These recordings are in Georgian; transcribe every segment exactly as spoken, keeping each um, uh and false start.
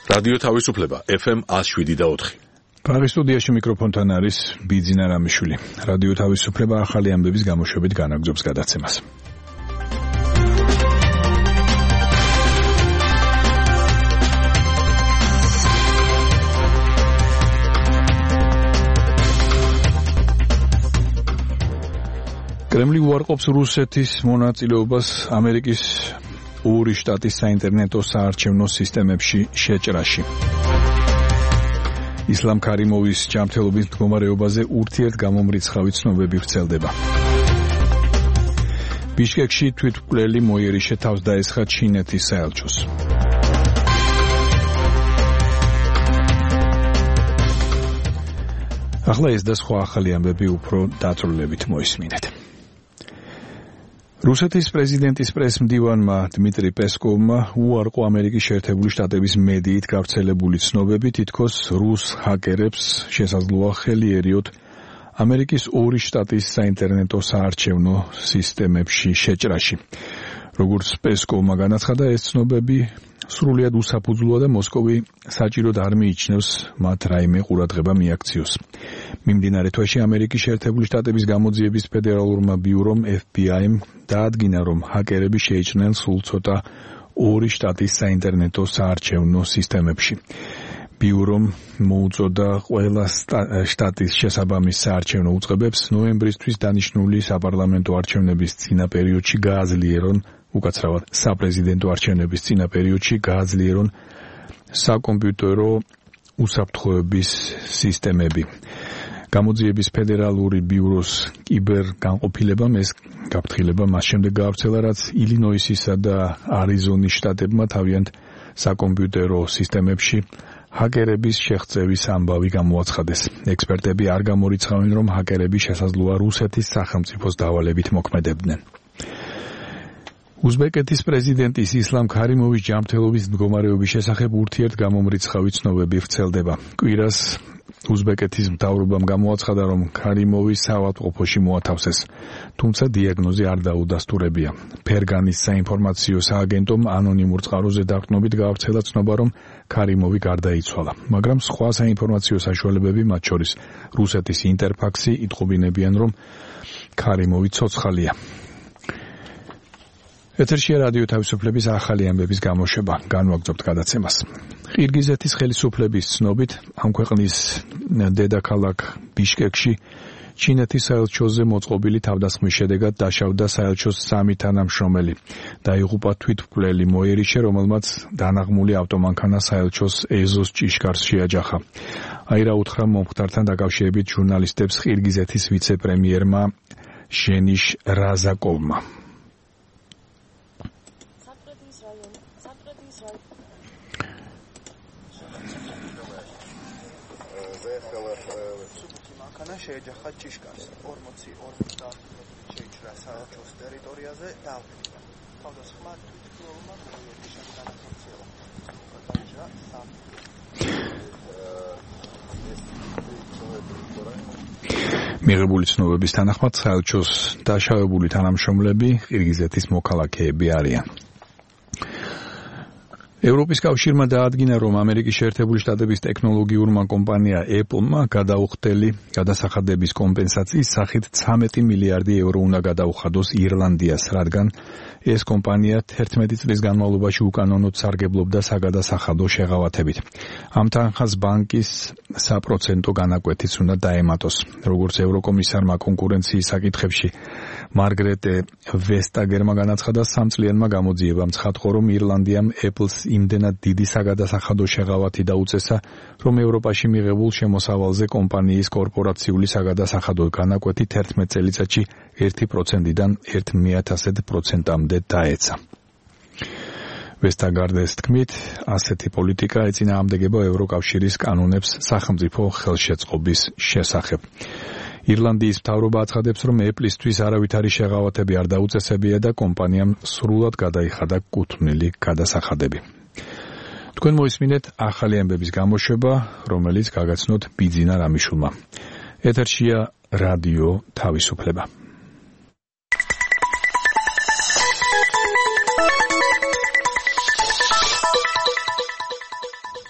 რადიო თავისუფლება ეფ ემ one oh seven და four. Პრაღის სტუდიაში მიკროფონთან არის ბიძინა რამიშვილი. რადიო თავისუფლება ახალი ამბების გამოშვებით განაგრძობს გადაცემას. კრემლი უარყოფს რუსეთის მონაწილეობას ამერიკის ორი შტატის საინტერნეტო საარჩევნო სისტემებში შეჭრაში. ისლამ ქარიმოვის ჯანმრთელობის მდგომარეობაზე ურთიერთგამომრიცხავი ცნობები ვრცელდება. ბიშკეკში თვითმკვლელი მოიერიშე თავს დაესხა ჩინეთის საელჩოს. ახლა ეს და სხვა ახალი ამბები უფრო დაწვრილებით მოისმინეთ. რუსეთის პრეზიდენტის პრესმდივანმა დმიტრი პესკოვმა უარყო ამერიკის შეერთებული შტატების მედიით გავრცელებული ცნობები, თითქოს რუს ჰაკერებს შესაძლოა ხელი ერიოთ ამერიკის ორი შტატის საინტერნეტო საარჩევნო სისტემებში შეჭრაში. როგორც პესკოვმა განაცხადა, ეს ცნობები სრულიად უსაფუძვლოა და მოსკოვი საჭიროდ არ მიიჩნევს მათ რაიმე ყურადღება მიაქციოს. მიმდინარე თვეში ამერიკის შეერთებული შტატების გამოძიების ფედერალურმა ბიურომ ეფ ბი აიმ დაადგინა, რომ ჰაკერები შეიჭრნენ სულ ცოტა ორი შტატის საინტერნეტო საარჩევნო სისტემებში. ბიურომ მოუწოდა ყველა შტატის შესაბამის საარჩევნო უწყებებს ნოემბრისთვის დანიშნული საპარლამენტო არჩევნების წინა პერიოდში გააძლიერონ, უკაცრავად საპრეზიდენტო არჩევნების წინა პერიოდში გააძლიერონ საკომპიუტერო უსაფრთხოების სისტემები. გამოძიების ფედერალური ბიუროს კიბერგანყოფილებამ ეს გაფრთხილება მას შემდეგ გაავრცელა, რაც ილინოისისა და არიზონის შტატებმა თავიანთ საკომპიუტერო სისტემებში ჰაკერების შეღწევის ამბავი გამოაცხადეს. ექსპერტები არ გამორიცხავენ, რომ ჰაკერები შესაძლოა რუსეთის სახელმწიფოს დავალებით მოქმედებდნენ. უზბეკეთის პრეზიდენტის ისლამ ქარიმოვის ჯანმრთელობის მდგომარეობის შესახებ ურთიერთგამომრიცხავი ცნობები ვრცელდება. კვირას უზბეკეთის მთავრობამ გამოაცხადა, რომ ქარიმოვი საავადმყოფოში მოათავსეს, თუმცა დიაგნოზი არ დაუდასტურებია. ფერგანის საინფორმაციო სააგენტომ ანონიმურ წყაროზე დაყრდნობით გაავრცელა ცნობა, რომ ქარიმოვი გარდაიცვალა, მაგრამ სხვა საინფორმაციო საშუალებები, მათ შორის რუსეთის ინტერფაქსი, იტყობინებიან, რომ ქარიმოვი ცოცხალია. ეთერშია რადიო თავისუფლების ახალი ამბების გამოშვება. განვაგრძობთ გადაცემას. ყირგიზეთის ხელისუფლების ცნობით, ამ ქვეყნის დედაქალაქ ბიშკეკში ჩინეთის საელჩოზე მოწყობილი თავდასხმის შედეგად დაშავდა საელჩოს სამი თანამშრომელი. დაიღუპა თვითმკვლელი მოიერიშე, რომელმაც დანაღმული ავტომანქანა საელჩოს ეზოს ჭიშკარს შეაჯახა. აირა უთხრა მომხდართან დაკავშირებით ჟურნალისტებს ყირგიზეთის ვიცე-პრემიერმა ჟენიშ რაზაკოვმა. შეეჯახა ჭიშკარს ორმოცი ორმოცდაათ შეიჭრა საელჩოს ტერიტორიაზე და თავდასხმა თვითმკვლელმა მოიერიშემ განახორციელა. გადაიჭრა სამი. მიღებული ცნობების თანახმად საელჩოს დაშავებული თანამშრომლები ყირგიზეთის მოქალაქეები არიან. ევროპის კავშირმა დაადგინა, რომ ამერიკის შეერთებული შტატების ტექნოლოგიურმა კომპანია Apple-მა გადაუხდელი გადასახადების კომპენსაციის სახით ცამეტი მილიარდი ევრო უნდა გადაუხადოს ირლანდიას, რადგან ეს კომპანია თერთმეტი წლის განმავლობაში უკანონოდ სარგებლობდა საგადასახადო შეღავათებით. ამ თანხას ბანკის საპროცენტო განაკვეთიც უნდა დაემატოს. როგორც ევროკომისარმა კონკურენციის საკითხებში მარგრეტე ვესტაგერმა განაცხადა, სამწლიანმა გამოძიებამ ცხადყო, რომ ირლანდიამ Apple-ს იმდენად დიდი საგადასახადო შეღავათი დაუწესა, რომ ევროპაში მიღებულ შემოსავალზე კომპანიის კორპორაციული საგადასახადო განაკვეთი თერთმეტ წელიწადში ერთი პროცენტიდან ერთ მიათასად პროცენტამდე დაეცა. ვესტაგარდეს თქმით, ასეთი პოლიტიკა ეწინააღმდეგება ევროკავშირის კანონებს სახელმწიფო ხელშეწყობის შესახებ. ირლანდიის მთავრობა აცხადებს, რომ Apple-ისთვის არავითარი შეღავათები არ დაუწესებია და კომპანიამ სრულად გადაიხადა კუთვნილი გადასახადები. თქვენ მოისმინეთ ახალი ამბების გამოშვება, რომელიც გაგაცნოთ ბიძინა რამიშვილმა. ეთერშია რადიო თავისუფლება.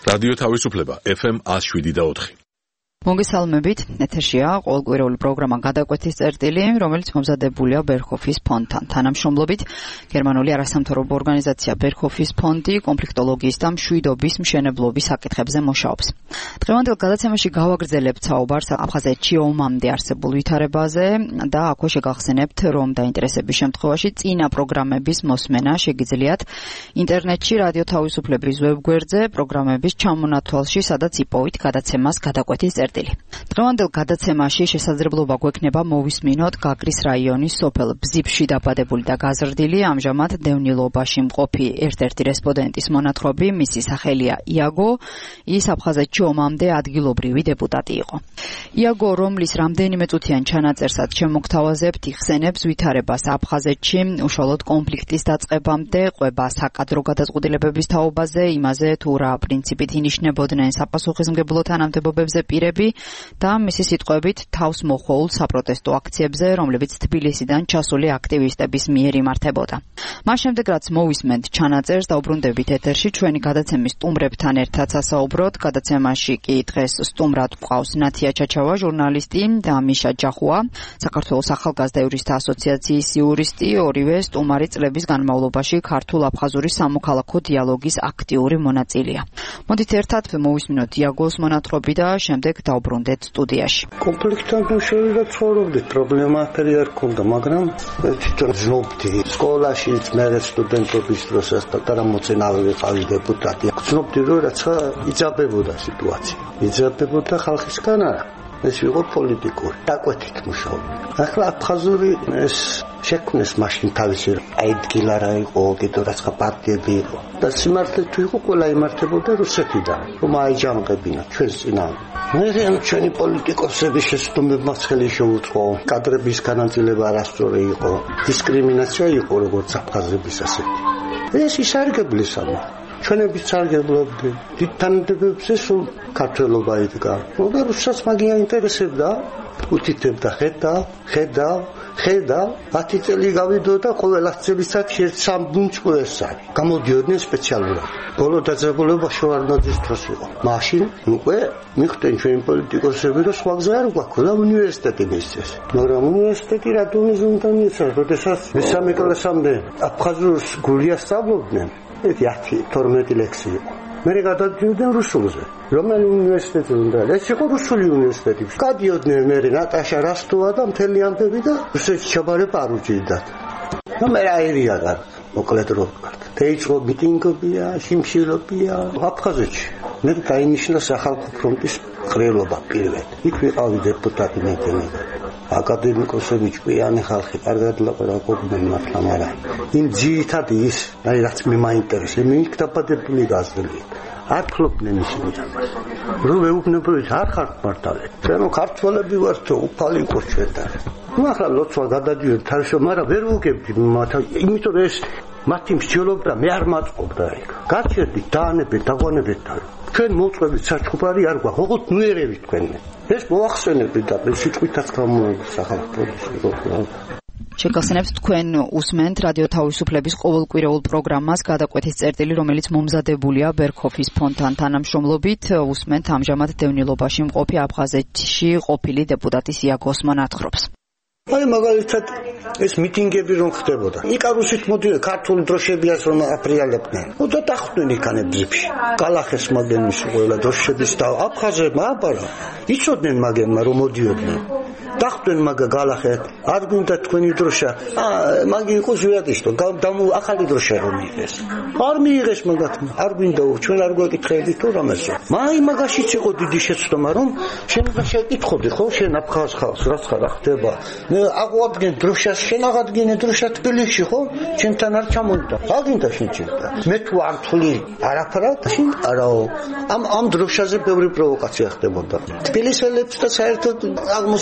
რადიო თავისუფლება ეფ ემ one oh seven და four. მოგესალმებით, ეთერშია ყოველკვირეული პროგრამა გადაკვეთის წერტილი, რომელიც მომზადებულია ბერჰოფის ფონდთან. თანამშრომლობით გერმანული არასამთავრობო ორგანიზაცია ბერჰოფის ფონდი კონფლიქტოლოგიის და მშვიდობის მშენებლობის საკითხებზე მუშაობს. დღევანდელ გადაცემაში გავაგრძელებთ საუბარს აფხაზეთში ომამდე არსებულ ვითარებაზე და აქვე შეგახსენებთ, რომ დაინტერესების შემთხვევაში წინა პროგრამების მოსმენა შეგიძლიათ ინტერნეტში რადიო თავისუფლების ვებგვერდზე პროგრამების ჩამონათვალში, სადაც იპოვით გადაცემას გადაკვეთის წერტილი. დღევანდელ გადაცემაში შესაძლებლობა გვექნება მოვისმინოთ გაგრის რაიონის სოფელ ბზიფში დაბადებული და გაზრდილი, ამჟამად დევნილობაში მყოფი ერთ-ერთი რესპონდენტის მონათხრობი, მისი სახელია იაგო, ის აფხაზეთში ომამდე ადგილობრივი დეპუტატი იყო. იაგო, რომლის რამდენიმე წუთიან ჩანაწერსაც შემოგთავაზებთ, იხსენებს ვითარებას აფხაზეთში, უშუალოდ კონფლიქტის დაწყებამდე, ყვება საკადრო გადაწყვეტილებების თაობაზე, იმაზე თუ რა პრინციპით ინიშნებოდნენ საპასუხისმგებლო თანამდებობებზე პირები და მისი სიტყვებით თავს მოხვეულ საპროტესტო აქციებზე, რომლებიც თბილისიდან ჩასული აქტივისტების მიერ იმართებოდა. მას შემდეგ, რაც მოვისმენთ ჩანაწერს, დაუბრუნდებით ეთერში ჩვენი გადაცემის სტუმრებთან ერთად სასაუბროთ. გადაცემაში კი დღეს სტუმრად გვყავს ნათია ჩაჩავა, ჟურნალისტი და მიშა ჯახუა, საქართველოს ახალგაზრდა იურისტთა ასოციაციის იურისტი, ორივე სტუმარი წლების განმავლობაში ქართულ-აფხაზური სამოქალაქო დიალოგის აქტიური მონაწილეა. მოდით ერთად მოვისმინოთ იაგოს მონათხრობი და შემდეგ დაუბრუნდეთ სტუდიაში. კონფლიქტთან შევიდა ცხოვრობდით, პრობლემა ფერი არ ქონდა, მაგრამ თვითონ ზნობდი სკოლაში, მე სტუდენტობის დროსაც პატარა მოცენავე ვიყავი დეპუტატი. ზნობდი რომ რაცა იძაბებოდა სიტუაცია. იძაბებოდა ხალხისგან არა. ეს იყო პოლიტიკური. დაკვეთით მუშაობდი. ახლა აფხაზური ეს შექმნეს მაშინ თავისი ადგილ არა იყო, კიდევ რაცა პარტიები იყო. და სიმართლე თუ იყო, ყველა იმართებოდა რუსეთიდან, რომ აიჯანყებინა ჩვენს წინააღმდეგ. მე ჩვენი პოლიტიკოსების შეცდომებმაც ხელი შეუწყო, კადრების განაწილება არასწორი იყო, დისკრიმინაცია იყო როგორც აფხაზების ასეთი. ეს ისარგებლის სამა. ჩვენებიც სარგებლობდი. დიდ თანამდებობებზე სულ ქართველობა იდგა. მაგრამ რუსეთს მაგია ინტერესებდა, უთითებდა ხედა, ხედა, ხედა, ათი წელი გავიდოდა ყველა წელიწად ერთ სამ ბუნჩ ყველასთან. გამოდიოდნენ სპეციალურად. ბოლო დაძაბულობაში ვარნაძის დროს იყო. მაშინ უკვე მიხვდნენ ჩვენი პოლიტიკოსები, რომ სხვა გზა არ გვაქვს, უნივერსიტეტი მისცეს. მაგრამ უნივერსიტეტი რადონეზე უნდა მიეცათ, როდესაც მესამე კლასამდე აფხაზურს გულია სწავლობდნენ. ათი თორმეტი ლექსი იყო. მე გადავდიოდნენ რუსულზე. რომელი უნივერსიტეტი უნდა? ეს იყო რუსული უნივერსიტეტი. გადიოდნენ მე ნატაშა რასტოვა და მთელი ამბები და რუსეთში ჩაბარება არ უჭირდათ. ნუ მე აირია გარ მოკლედ რო ვკართ. დაიწყო მიტინგებია, შიმშილობია აფხაზეთში. მე დაინიშნა სახალხო ფრონტის ყრილობა პირველ. იქ ვიყავი დეპუტატი მეტენი. აკადემიკოსები ჭკვიანი ხალხი კარგად ლაპარაკობდნენ მართლა, მაგრამ იმ ძირითადი ის, აი რაც მე მაინტერესებს, მე იქ დაბადებული გაზრდილი. არ ფლობდნენ ისინი. რომ ვეუბნებოდი არ ხართ მართალე. ჩვენ ქართველები ვართ, უფალი იყო ჩვენთან. ნუ ახლა ლოცვა გადადიოდი თავშო, მაგრამ ვერ ვუგებდი მათ, იმიტომ რომ ეს მათი მსჯელობა მე არ მაწყობდა იქ. გაჩერდი დაანებეთ, დაგვანებეთ და ჩვენ მოწყებით საჩხუბარი არ გვაქვს, ოღონდ ნუ ერევით თქვენ. ეს მოახსენებდი და სიტყვითაც გამოსახალხო იყო. შეგახსენებთ თქვენ უსმენთ რადიო თავისუფლების ყოველკვირეულ პროგრამას გადაკვეთის წერტილი, რომელიც მომზადებულია ბერჰოფის ფონდთან თანამშრომლობით. უსმენთ ამჟამად დევნილობაში მყოფი აფხაზეთში ყოფილი დეპუტატის იაგოს მონათხრობს. აი მაგალითად ეს მიტინგები რომ ხდებოდა. იკარუსით მოდიოდა ქართული დროშებიას რომ აფრიალებდნენ. ოდა დახვდნენ იქანე ბზიფში. კალახეს მაგემის ყველა დროშების და აფხაზებმა აბარა. იცოდნენ მაგემმა რომ მოდიოდნენ. დახვდნენ მაგა გალახე. არ გვინდა თქვენი დროშა. აა მაგი იყო ზვიადიშტო. დამო ახალი დროშა რომ მიიღეს. არ მიიღეს მაგათმა. არ გვინდა ჩვენ არ გვეკითხებდით თუ რამესო. მაი მაგაშიც იყო დიდი შეცდომა რომ შენ უნდა შეკითხოდი ხო შენ აფხაზ ხალხს რაც ხარ ხდება. აღვადგენ დროშას შენ აღადგინე დროშა თბილისში ხო ჩემთან არ ჩამოვიდა აგინდა შენ ჩემთან მე თუ არ თვლი არაფრად შენ არაო ამ ამ დროშაზე ბევრი პროვოკაცია ხდებოდა თბილისელებს და საერთოდ აღმოსავლეთს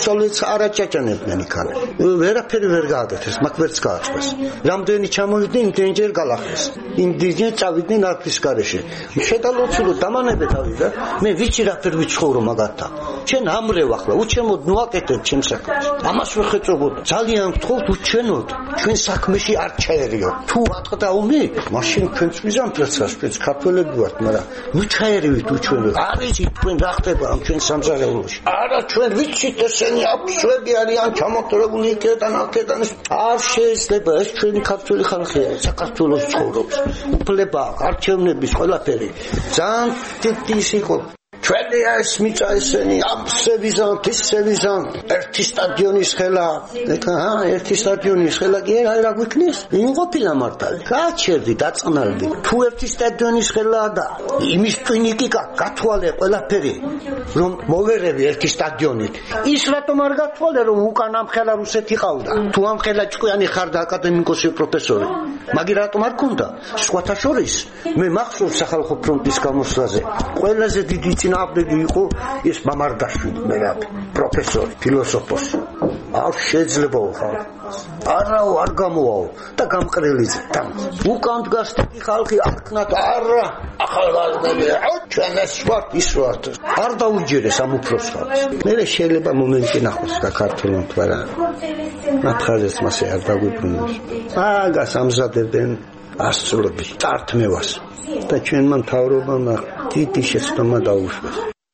არაჭაჭანებდნენ იქან. ვერაფერი ვერ გააკეთეს, მაგ ვერც გააწვეს. რამდენი ჩამოვიდნენ, იმდენჯერ გალახეს. იმდენჯერ წავიდნენ არქის გარეშე. შედალოცილო დამანებეთ ავი და მე ვიცი რაფერ ვიცხოვრო მაგათთან. ჩვენ ამრევ ახლა, უჩემოდ ნუაკეთებ ჩემს საქმეს. ამას ვეხეწობოდ. ძალიან გთხოვთ უჩვენოთ. ჩვენ საქმეში არ ჩაერიო. თუ ატყდაუნი, მაშინ ჩვენც ვიზამთ რასაც, ჩვენც ქართველები ვართ, მაგრამ ნუ ჩაერივით უჩვენოთ. არ იცი თქვენ რა ხდება ამ ჩვენ სამზარეულოში. არა ჩვენ ვიცით ესენი აფსვები არიან ჩამოთრებული იქიდან აქედან. არ შეიძლება ეს ჩვენი ქართველი ხალხია, საქართველოს ცხოვრობს. უფლება, არჩევნების ყველაფერი. ძალიან დიდი ის იყო. ჩვენი ეს მიწა ესენი აფსებიზანთ, ისევიზანთ. ერთი სტადიონის ხელა, ეხა ერთი სტადიონის ხელა კი არა რა გვიქნეს? ვინ ყოფილა მართალი? გაჩერდი, დაწყნარდი. თუ ერთი სტადიონის ხელა და იმის ტვინიკი გათვალე ყველაფერი, რომ მოვერევი ერთი სტადიონით. ის რატომ არ გათვალე, რომ უკან ამ ხელა რუსეთი ყავდა? თუ ამ ხელა ჭკვიანი ხარ და აკადემიკოსი პროფესორი. მაგი რატომ არ ქონდა? სხვათა შორის მე მახსოვს სახალხო ფრონტის გამოსვლაზე. ყველაზე დიდი წინააღმდეგი იყო ეს მამარდაშვილი, მე რა პროფესორი, ფილოსოფოსი. არ შეიძლება ხარ. არაო არ გამოვაო და გამყრელიზე და უკან დგას დიდი ხალხი არქნათ არა ახალგაზრდები ჩვენ ეს ვართ ის ვართ არ დაუჯერეს ამ უფროს ხალხს მე შეიძლება მომენტი ნახოს საქართველოს თვარა ნახაზეს მასე არ დაგვიბრუნოს აგას ამზადებენ ასწლები წართმევას და ჩვენმა მთავრობამ დიდი შეცდომა დაუშვეს.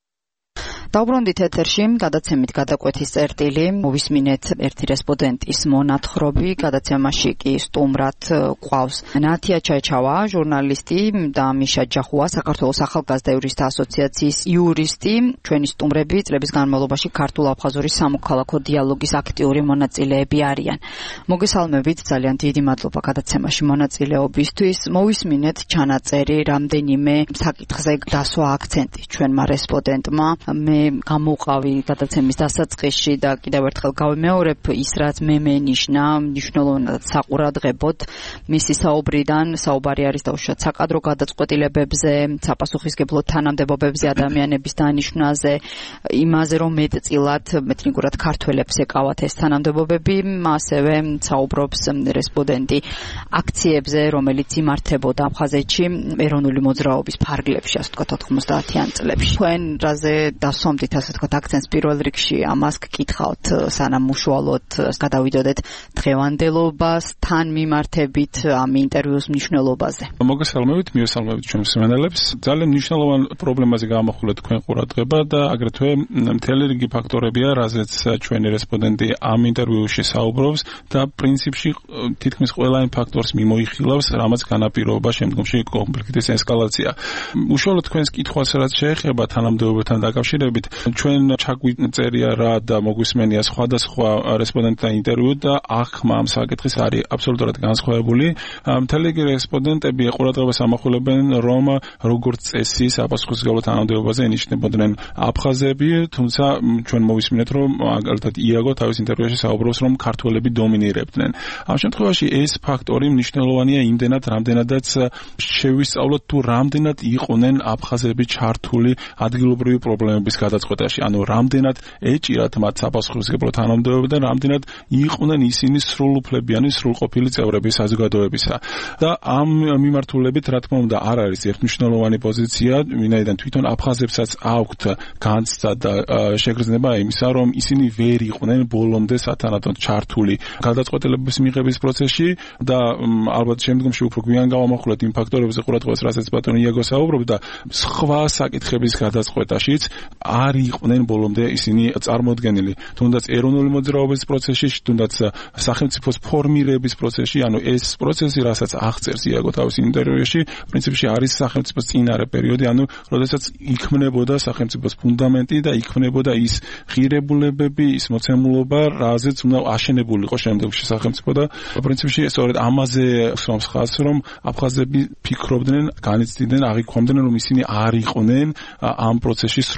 დავბრუნდით ეთერში გადაცემით გადაკვეთის წერტილი მოვისმინეთ ერთი რესპონდენტის მონათხრობი გადაცემაში კი სტუმრად ყავს ნათია ჩაჩავა ჟურნალისტი და მიშა ჯახუა საქართველოს ახალგაზრდა იურისტთა ასოციაციის იურისტი ჩვენი სტუმრები წლების განმავლობაში ქართულ-აფხაზური სამოქალაქო დიალოგის აქტიური მონაწილეები არიან მოგესალმებით ძალიან დიდი მადლობა გადაცემაში მონაწილეობისთვის მოვისმინეთ ჩანაწერი რამდენიმე საკითხზე დასვა აქცენტი ჩვენმა რესპონდენტმა მე გამოვყავი გადაცემის დასაწყისში და კიდევ ერთხელ გავიმეორებ ის რაც მე მენიშნა მნიშვნელოვნად საყურადღებოდ მისი საუბრიდან საუბარი არის დაუშვათ საკადრო გადაწყვეტილებებზე საპასუხისმგებლო თანამდებობებზე ადამიანების დანიშვნაზე იმაზე რომ მეტწილად ეთნიკურად ქართველებს ეკავათ ეს თანამდებობები ასევე საუბრობს რესპონდენტი აქციებზე რომელიც იმართებოდა აფხაზეთში ეროვნული მოძრაობის ფარგლებში ასე ვთქვათ ოთხმოცდაათიან წლებში თქვენ რაზე დასვამ დით ასე ვთქვათ აქცენტს პირველ რიგში ამას გკითხავთ სანამ უშუალოდ გადავიდოდეთ დღევანდელობასთან მიმართებით ამ ინტერვიუს მნიშვნელობაზე. მოგესალმებით, მიესალმებით ჩვენს მსმენელებს. ძალიან მნიშვნელოვან პრობლემაზე გამახვილეთ თქვენ ყურადღება და აგრეთვე მთელი რიგი ფაქტორებია, რაზეც ჩვენი რესპონდენტი ამ ინტერვიუში საუბრობს და პრინციპში თითქმის ყველა იმ ფაქტორს მიმოიხილავს, რამაც განაპირობა შემდგომში კონფლიქტის ესკალაცია. უშუალოდ თქვენს კითხვას რაც შეეხება თანამდებობებთან დაკავშირებით ჩვენ ჩაგვიწერია რა და მოგვისმენია სხვადასხვა რესპონდენტთა ინტერვიუ და აღქმა ამ საკითხის არის აბსოლუტურად განსხვავებული. მთელი რიგი რესპონდენტები ყურადღებას ამახვილებენ, რომ როგორც წესი საპასუხისმგებლო თანამდებობაზე ენიშნებოდნენ აფხაზები, თუმცა ჩვენ მოვისმინეთ, რომ მაგალითად იაგო თავის ინტერვიუში საუბრობს, რომ ქართველები დომინირებდნენ. ამ შემთხვევაში ეს ფაქტორი მნიშვნელოვანია იმდენად, რამდენადაც შევისწავლოთ თუ რამდენად იყვნენ აფხაზები ჩართული ადგილობრივი პრობლემების გადაწყვეტაში, ანუ რამდენად ეჭირათ მათ საპასუხისმგებლო თანამდებობები და რამდენად იყვნენ ისინი სრულუფლებიანი, სრულყოფილი წევრები საზოგადოებისა. და ამ მიმართულებით, რა თქმა უნდა, არ არის ერთმნიშვნელოვანი პოზიცია, ვინაიდან თვითონ აფხაზებსაც აქვთ განცდა და შეგრძნება იმისა, რომ ისინი ვერ იყვნენ ბოლომდე სათანადოდ ჩართული გადაწყვეტილებების მიღების პროცესში და ალბათ შემდგომში უფრო გვიან გავამახვილეთ იმ ფაქტორებზე ყურადღებას, რასაც ბატონი იაგო საუბრობდა, სხვა საკითხების გადაწყვეტაშიც არ იყვნენ ბოლომდე ისინი წარმოდგენილი. თუნდაც ეროვნული მოძრაობის პროცესში, თუნდაც სახელმწიფოს ფორმირების პროცესში, ანუ ეს პროცესი, რასაც აღწერს იაგო თავის ინტერვიუში, პრინციპში არის სახელმწიფოს წინარე პერიოდი, ანუ როდესაც იქმნებოდა სახელმწიფოს ფუნდამენტი და იქმნებოდა ის ღირებულებები, ის მოცემულობა, რაზეც უნდა აშენებულიყო შემდგომში სახელმწიფო და პრინციპში სწორედ ამაზე ხსოვს ხაზს, რომ აფხაზები ფიქრობდნენ, განიცდიდნენ, აღიქვამდნენ, რომ ისინი არ იყვნენ ამ პროცესში სრულყოფილად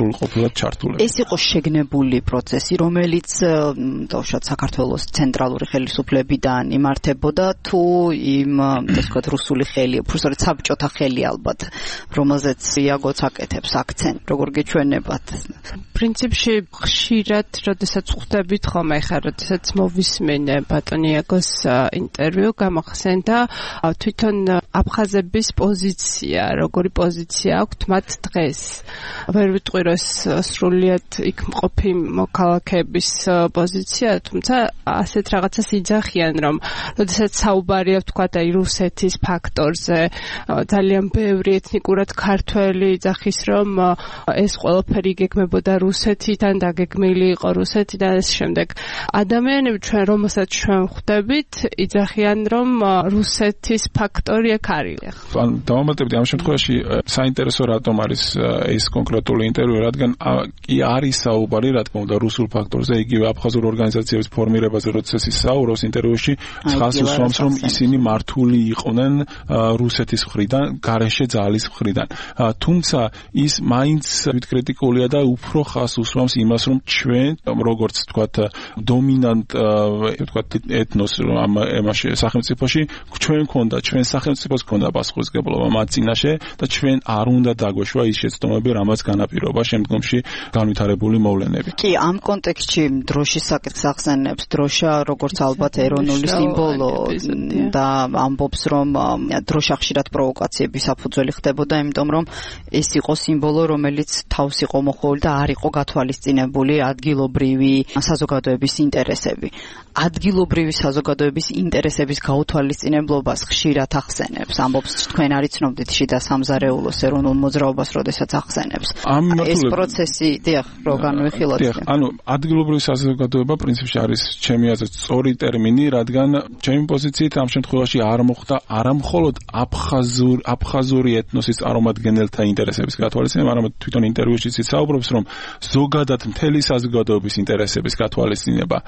ნამდვილად ჩართულები. ეს იყო შეგნებული პროცესი, რომელიც თორშად საქართველოს ცენტრალური ხელისუფლებიდან იმართებოდა თუ იმ ასე ვთქვათ რუსული ხელი, უბრალოდ საბჭოთა ხელი ალბათ, რომელზეც იაგოც აკეთებს აქცენტ, როგორ გეჩვენებათ? პრინციპში ხშირად, როდესაც ხვდებით ხოლმე ხარ, როდესაც მოვისმენე ბატონი იაგოს ინტერვიუ გამახსენდა თვითონ აფხაზების პოზიცია, როგორი პოზიცია აქვთ მათ დღეს. ვერ ვიტყვი რომ სრულიად იქ მყოფი მოქალაქეების პოზიცია, თუმცა ასეთ რაღაცას იძახიან, რომ როდესაც საუბარია ვთქვათ აი რუსეთის ფაქტორზე, ძალიან ბევრი ეთნიკურად ქართველი იძახის, რომ ეს ყველაფერი იგეგმებოდა რუსეთიდან, დაგეგმილი იყო რუსეთიდან ეს შემდეგ. ადამიანები ჩვენ რომელსაც ჩვენ ხვდებით, იძახიან, რომ რუსეთის ფაქტორი აქ არის. ან დავამატებდი ამ შემთხვევაში საინტერესო რატომ არის ეს კონკრეტული ინტერვიუ, რადგან კი არის საუბარი, რა თქმა უნდა, რუსულ ფაქტორზე, იგივე აფხაზურ ორგანიზაციების ფორმირებაზე, როდესაც ის საუბრობს ინტერვიუში, ხაზს უსვამს, რომ ისინი მართული იყვნენ რუსეთის მხრიდან, გარეშე ძალის მხრიდან. თუმცა ის მაინც კრიტიკულია და უფრო ხაზს უსვამს იმას, რომ ჩვენ, როგორც თქვათ, დომინანტ თქვათ ეთნოს ამ ემაში სახელმწიფოში, ჩვენ ქონდა, ჩვენ სახელმწიფოს ქონდა პასუხისმგებლობა მათ წინაშე და ჩვენ არ უნდა დაგვეშვა ის შეცდომები, რამაც განაპირობა შემდგომში განვითარებული მოვლენები. კი, ამ კონტექსტში დროშის საკითხს ახსენებს, დროშა როგორც ალბათ ეროვნული სიმბოლო და ამბობს, რომ დროშა ხშირად პროვოკაციების საფუძველი ხდებოდა, იმიტომ რომ ეს იყო სიმბოლო, რომელიც თავს იყო მოხვეული და არ იყო გათვალისწინებული ადგილობრივი საზოგადოების ინტერესები. ადგილობრივი საზოგადოების ინტერესების გაუთვალისწინებლობას ხშირად ახსენებს. ამბობს, თქვენ არ იცნობდით შიდა სამზარეულოს ეროვნულ მოძრაობას, როდესაც ახსენებს. ეს პროცესი, დიახ, რო განვიხილოთ. დიახ, ანუ ადგილობრივი საზოგადოება პრინციპში არის ჩემი აზრით სწორი ტერმინი, რადგან ჩემი პოზიციით ამ შემთხვევაში არ მოხდა არამხოლოდ აფხაზურ აფხაზური ეთნოსის წარმომადგენელთა ინტერესების გათვალისწინება, არამედ თვითონ ინტერვიუშიც საუბრობს, რომ ზოგადად მთელი საზოგადოების ინტერესების გათვალისწინება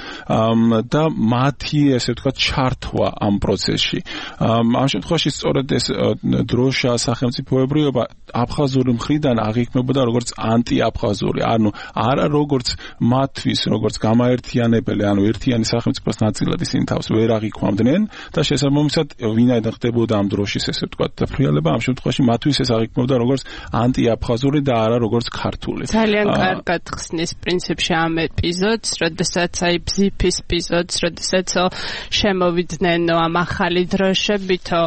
და მათი, ესე ვთქვათ, ჩართვა ამ პროცესში. ამ შემთხვევაში სწორედ ეს დროშა სახელმწიფოებრიობა აფხაზური მხრიდან აღიქმებოდა როგორც ანტიაფხაზური, ანუ არა როგორც მათთვის, როგორც გამაერთიანებელი, ანუ ერთიანი სახელმწიფოს ნაწილად ისინი თავს ვერ აღიქვამდნენ და შესაბამისად ვინაიდან ხდებოდა ამ დროშის, ესე ვთქვათ, ფრიალება, ამ შემთხვევაში მათთვის ეს აღიქმებოდა როგორც ანტიაფხაზური და არა როგორც ქართული. ძალიან კარგად ხსნის პრინციპში ამ ეპიზოდს, როდესაც აი ბზიფის ეპიზოდს, როდესაც შემოვიდნენ ამ ახალი დროშებითო,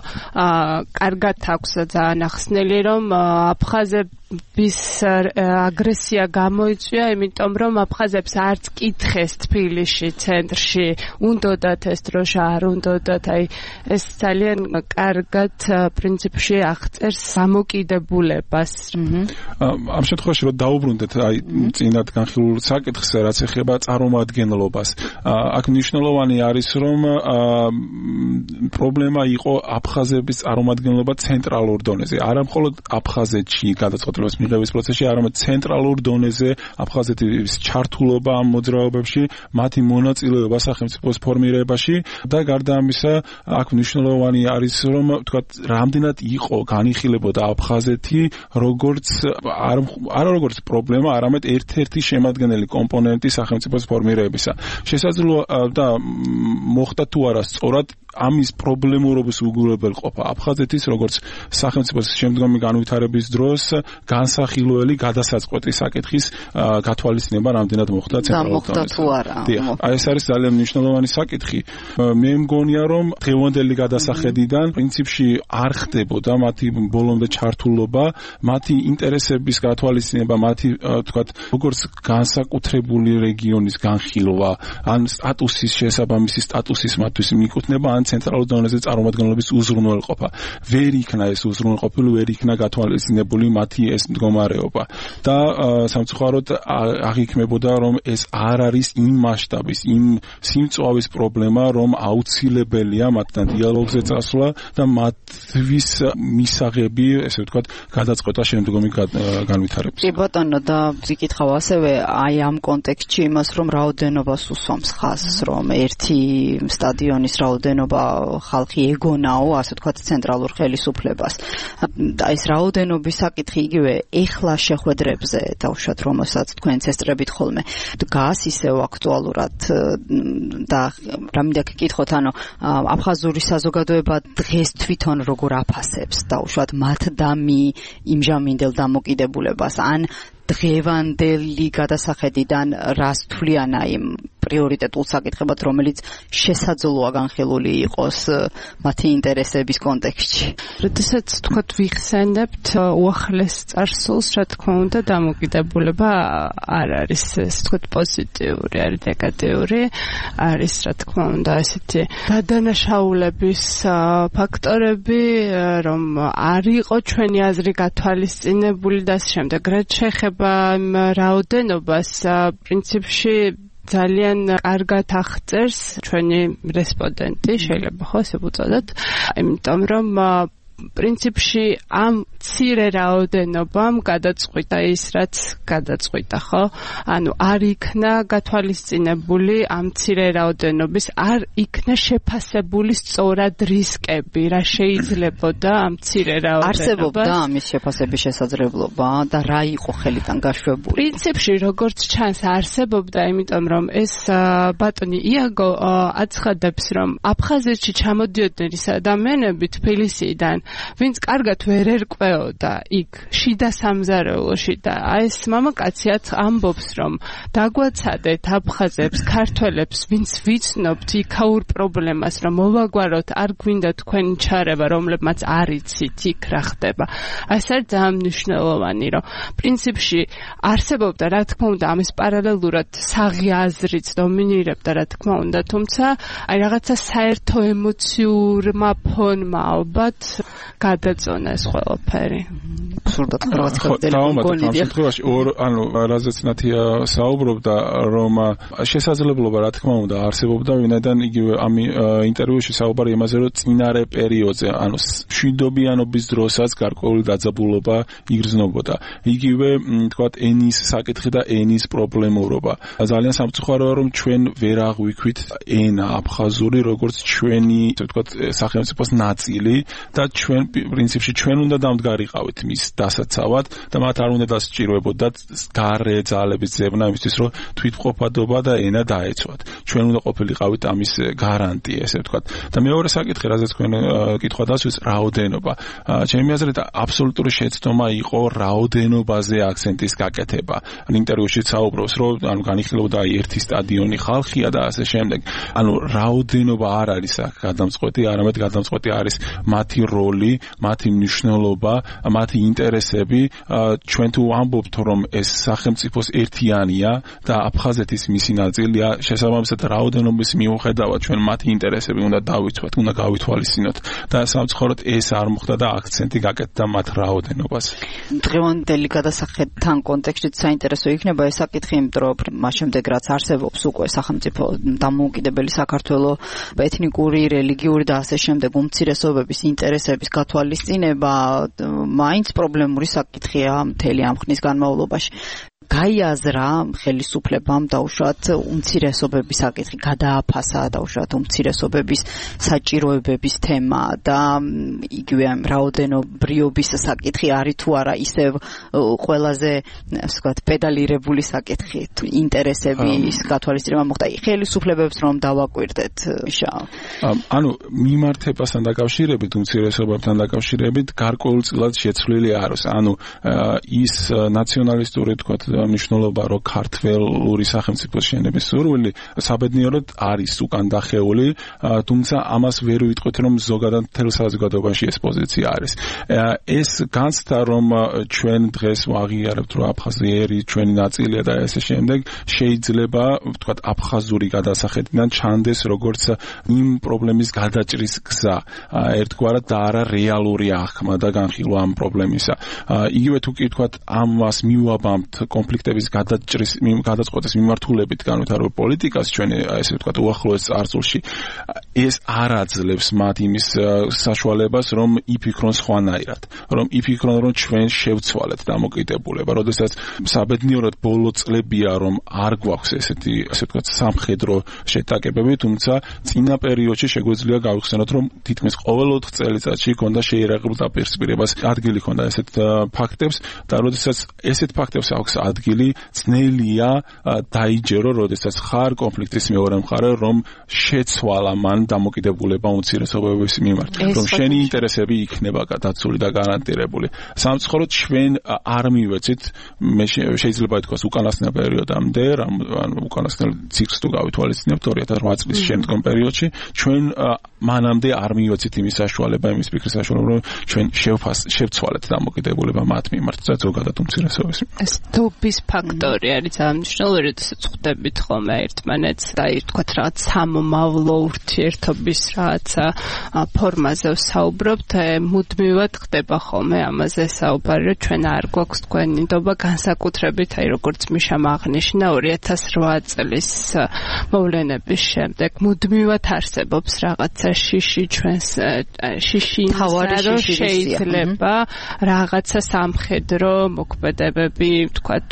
კარგად აქვს ძალიან ახსნილი, რომ აფხაზების აგრესია გამოიწვია, იმიტომ რომ აფხაზებს არც კითხეს თბილისში, ცენტრში, უნდოდათ ეს დროშა, არ უნდოდათ, აი ეს ძალიან კარგად პრინციპში აღწერს დამოკიდებულებას. ამ შემთხვევაში რომ დაუბრუნდეთ აი წინათ განხილულ საკითხს, რაც ეხება წარმომადგენლობას. აქ მნიშვნელოვანი არის, რომ პრობლემა იყო აფხაზების წარმომადგენლობა ცენტრალურ დონეზე. არა მხოლოდ აფხაზეთში გადაწყვეტილების მიღების პროცესში, არამედ ცენტრალურ დონეზე აფხაზეთის ჩართულობა ამ მოძრაობებში, მათი მონაწილეობა სახელმწიფოს ფორმირებაში და გარდა ამისა, აქ მნიშვნელოვანი არის, რომ თქვათ, რამდენად იყო განიხილებოდა აფხაზეთი როგორც არა როგორც პრობლემა, არამედ ერთ-ერთი შემადგენელი კომპონენტი სახელმწიფოს ფორმირებისა. შესაძლოა და მოხდა თუ არა სწორად ამის პრობლემურობის უგულებელყოფა აფხაზეთის როგორც სახელმწიფოს შემდგომი განვითარების დროს განსახილველი გადასაწყვეტი საკითხის გათვალისწინება რამდენად მოხდა ცენტრალურ დონეზე. აი ეს არის ძალიან მნიშვნელოვანი საკითხი. მე მგონია რომ დღევანდელი გადასახედიდან პრინციპში არ ხდებოდა მათი ბოლომდე ჩართულობა, მათი ინტერესების გათვალისწინება, მათი თქვათ როგორც განსაკუთრებული რეგიონის განხილვა, ან სტატუსის შესაბამისი სტატუსის მათთვის მიკუთვნება, ან ცენტრალურ დონეზე წარმომადგენლობის უზრუნველყოფა. ვერ იქნა ეს უზრუნველყოფილი, ვერ იქნა გათვალისწინებული მათი ეს მდგომარეობა. და სამწუხაროდ აღიქმებოდა, რომ ეს არ არის იმ მასშტაბის, იმ სიმწვავის პრობლემა, რომ აუცილებელია მათთან დიალოგზე წასვლა და მათთვის მისაღები, ესე ვთქვათ, გადაწყვეტა შემდგომი განვითარების. კი ბატონო, და ვიკითხავ ასევე აი ამ კონტექსტში იმას, რომ რაოდენობას უსვამს ხაზს, რომ ერთი სტადიონის რაოდენობა მადლობა ხალხი ეგონაო, ასე ვთქვათ, ცენტრალურ ხელისუფლებას. და ეს რაოდენობის საკითხი იგივე ეხლა შეხვედრებზე დავუშვათ, რომელსაც თქვენც ესწრებით ხოლმე დგას ისევ აქტუალურად და რამინდა გკითხოთ, ანუ აფხაზური საზოგადოება დღეს თვითონ როგორ აფასებს დავუშვათ მათ და მი იმჟამინდელ დამოკიდებულებას, ან დღევანდელი გადასახედიდან რას თვლიან აი პრიორიტეტულ საკითხებად, რომელიც შესაძლოა განხილული იყოს მათი ინტერესების კონტექსტში. როდესაც თქვათ ვიხსენებთ უახლეს წარსულს, რა თქმა უნდა, დამოკიდებულება არ არის, ეს თქვათ პოზიტიური, არის ნეგატიური, არის რა თქმა უნდა ესეთი გადანაშაულების ფაქტორები, რომ არ იყო ჩვენი აზრი გათვალისწინებული და ამ შემდეგ რაც შეეხება რაოდენობას, პრინციპში ძალიან კარგად აღწერს ჩვენი რესპონდენტი, შეიძლება ხო ესე ვუწოდოთ, იმიტომ რომ პრინციპში ამ მცირე რაოდენობამ გადაწყვიტა ის, რაც გადაწყვიტა, ხო? ანუ არ იქნა გათვალისწინებული ამ მცირე რაოდენობის, არ იქნა შეფასებული სწორად რისკები, რა შეიძლებოდა ამ მცირე რაოდენობას. არსებობდა ამის შეფასების შესაძლებლობა და რა იყო ხელიდან გაშვებული? პრინციპში როგორც ჩანს არსებობდა, იმიტომ რომ ეს ბატონი იაგო აცხადებს, რომ აფხაზეთში ჩამოდიოდნენ ის ადამიანები თბილისიდან, ვინც კარგად ვერ ერკვეოდა იქ შიდა სამზარეულოში და აი ეს მამაკაციაც ამბობს, რომ დაგვაცადეთ აფხაზებს, ქართველებს, ვინც ვიცნობთ იქაურ პრობლემას, რომ მოვაგვაროთ, არ გვინდა თქვენი ჩარევა, რომლებმაც არ იცით იქ რა ხდება. ეს არის ძალიან მნიშვნელოვანი, რომ პრინციპში არსებობდა, რა თქმა უნდა, ამის პარალელურად საღი აზრიც დომინირებდა, რა თქმა უნდა, თუმცა აი რაღაცა საერთო ემოციურმა ფონმა ალბათ გადაწონა ეს ყველაფერი. აბსურდად ხარვაცკებელი გონი. ამ შემთხვევაში ორ ანუ რაზეც ნათია საუბრობდა, რომ შესაძლებლობა რა თქმა უნდა არსებობდა, ვინაიდან იგივე ამ ინტერვიუში საუბარი იმაზე, რომ წინარე პერიოდზე, ანუ მშვიდობიანობის დროსაც გარკვეული დაძაბულობა იგრძნობოდა. იგივე თქვათ ენის საკითხი და ენის პრობლემურობა. ძალიან სამწუხაროა, რომ ჩვენ ვერ აღვიქვით ენა აფხაზური, როგორც ჩვენი, ასე ვთქვათ, სახელმწიფოს ნაწილი და ჩვენ პრინციპში ჩვენ უნდა დამდგარიყავით მის დასაცავად და მათ არ უნდა დასჭიროებოდათ გარე ძალების ძებნა იმისთვის, რომ თვითმყოფადობა და ენა დაეცვათ. ჩვენ უნდა ყოფილიყავით ამის გარანტი, ესე ვთქვათ. და მეორე საკითხი, რაზეც თქვენ კითხვა დასვით, რაოდენობა. ჩემი აზრით, აბსოლუტური შეცდომა იყო რაოდენობაზე აქცენტის გაკეთება. ან ინტერვიუში საუბრობს, რომ ანუ განიხილავდა ერთი სტადიონი ხალხია და ასე შემდეგ. ანუ რაოდენობა არ არის აქ გადამწყვეტი, არამედ გადამწყვეტი არის მათი როლი, მათი მნიშვნელობა, მათი ინტერესები. ჩვენ თუ ამბობთ, რომ ეს სახელმწიფოს ერთიანია და აფხაზეთის მისი ნაწილია, შესაბამისად რაოდენობის მიუხედავად ჩვენ მათი ინტერესები უნდა დავიცვათ, უნდა გავითვალისწინოთ და სამწუხაროდ ეს არ მოხდა და აქცენტი გაკეთდა მათ რაოდენობას. დღევანდელი გადასახედთან კონტექსტით საინტერესო იქნება ეს საკითხი, იმიტომ რომ მას შემდეგ რაც არსებობს უკვე სახელმწიფო დამოუკიდებელი საქართველო, ეთნიკური, რელიგიური და ასე შემდეგ უმცირესობების ინტერესების გათვალისწინება მაინც პრობლემური საკითხია მთელი ამ ხნის განმავლობაში. გაიაზრა ხელისუფლებამ დაუშვათ უმცირესობების საკითხი, გადააფასა დაუშვათ უმცირესობების საჭიროებების თემა და იგივე ამ რაოდენობრიობის საკითხი არის თუ არა ისევ ყველაზე, ასე ვთქვათ, პედალირებული საკითხი, ინტერესების გათვალისწინება მოხდა ხელისუფლებებს რომ დავაკვირდეთ შავ. ანუ მიმართებასთან დაკავშირებით, უმცირესობებთან დაკავშირებით გარკვეულწილად შეცვლილი არის. ანუ ის ნაციონალისტური თქვათ მნიშვნელობა, რომ ქართველური სახელმწიფოს შენების სურვილი საბედნიეროდ არის უკან დახეული, თუმცა ამას ვერ ვიტყვით, რომ ზოგადად მთელ საზოგადოებაში ეს პოზიცია არის. ეს განცდა, რომ ჩვენ დღეს ვაღიარებთ, რომ აფხაზიერი ჩვენი ნაწილია და ესე შემდეგ, შეიძლება ვთქვათ აფხაზური გადასახედიდან ჩანდეს როგორც იმ პრობლემის გადაჭრის გზა, ერთგვარად და არა რეალური აღქმა და განხილვა ამ პრობლემისა. იგივე თუ კი ვთქვათ, ამას მივაბამთ კონფლიქტების გადაჭრის გადაწყვეტის მიმართულებით განვითარებულ პოლიტიკას ჩვენი ესე ვთქვათ უახლოეს წარსულში ეს არ აძლევს მათ იმის საშუალებას რომ იფიქრონ სხვანაირად რომ იფიქრონ რომ ჩვენ შევცვალეთ დამოკიდებულება როდესაც საბედნიეროდ ბოლო წლებია რომ არ გვაქვს ესეთი ესე ვთქვათ სამხედრო შეტაკებები თუმცა წინა პერიოდში შეგვიძლია გავიხსენოთ რომ თითქმის ყოველ ოთხ წელიწადში ქონდა შეიარაღებულ დაპირისპირებას ადგილი ქონდა ესეთ ფაქტებს და როდესაც ესეთ ფაქტებს აქვს ადგილი ძნელია დაიჯერო როდესაც ხარ კონფლიქტის მეორე მხარე რომ შეცვალა მან დამოკიდებულება უმცირესობების მიმართ რომ შენი ინტერესები იქნება დაცული და გარანტირებული სამწუხაროდ ჩვენ არ მივეცით მე შეიძლება ითქვას უკანასკნელ პერიოდამდე რამ უკანასკნელ ციკლს თუ გავითვალისწინებთ ორი ათას ოთხ წლის შემდგომ პერიოდში ჩვენ მანამდე არ მივეცით იმის საშუალება იმის ფიქრის საშუალება რომ ჩვენ შევცვალეთ დამოკიდებულება მათ მიმართ და ზოგადად უმცირესობის ეს დობის ფაქტორი არის ძალიან მნიშვნელოვანი როდესაც ხვდებით ხოლმე ერთმანეთს და თქვათ რაღაც სამომავლო ურთიერთობის რაღაც ფორმაზე ვსაუბრობთ მუდმივად ხდება ხოლმე ამაზე საუბარი რომ ჩვენ არ გვაქვს თქვენი ნდობა განსაკუთრებით აი როგორც მიშამ აღნიშნა ორი ათას ოთხ წლის მოვლენების შემდეგ მუდმივად არსებობს რაღაცა შიში ჩვენს შიში რომ შეიძლება რაღაცა სამხედრო მოქმედებები თქვათ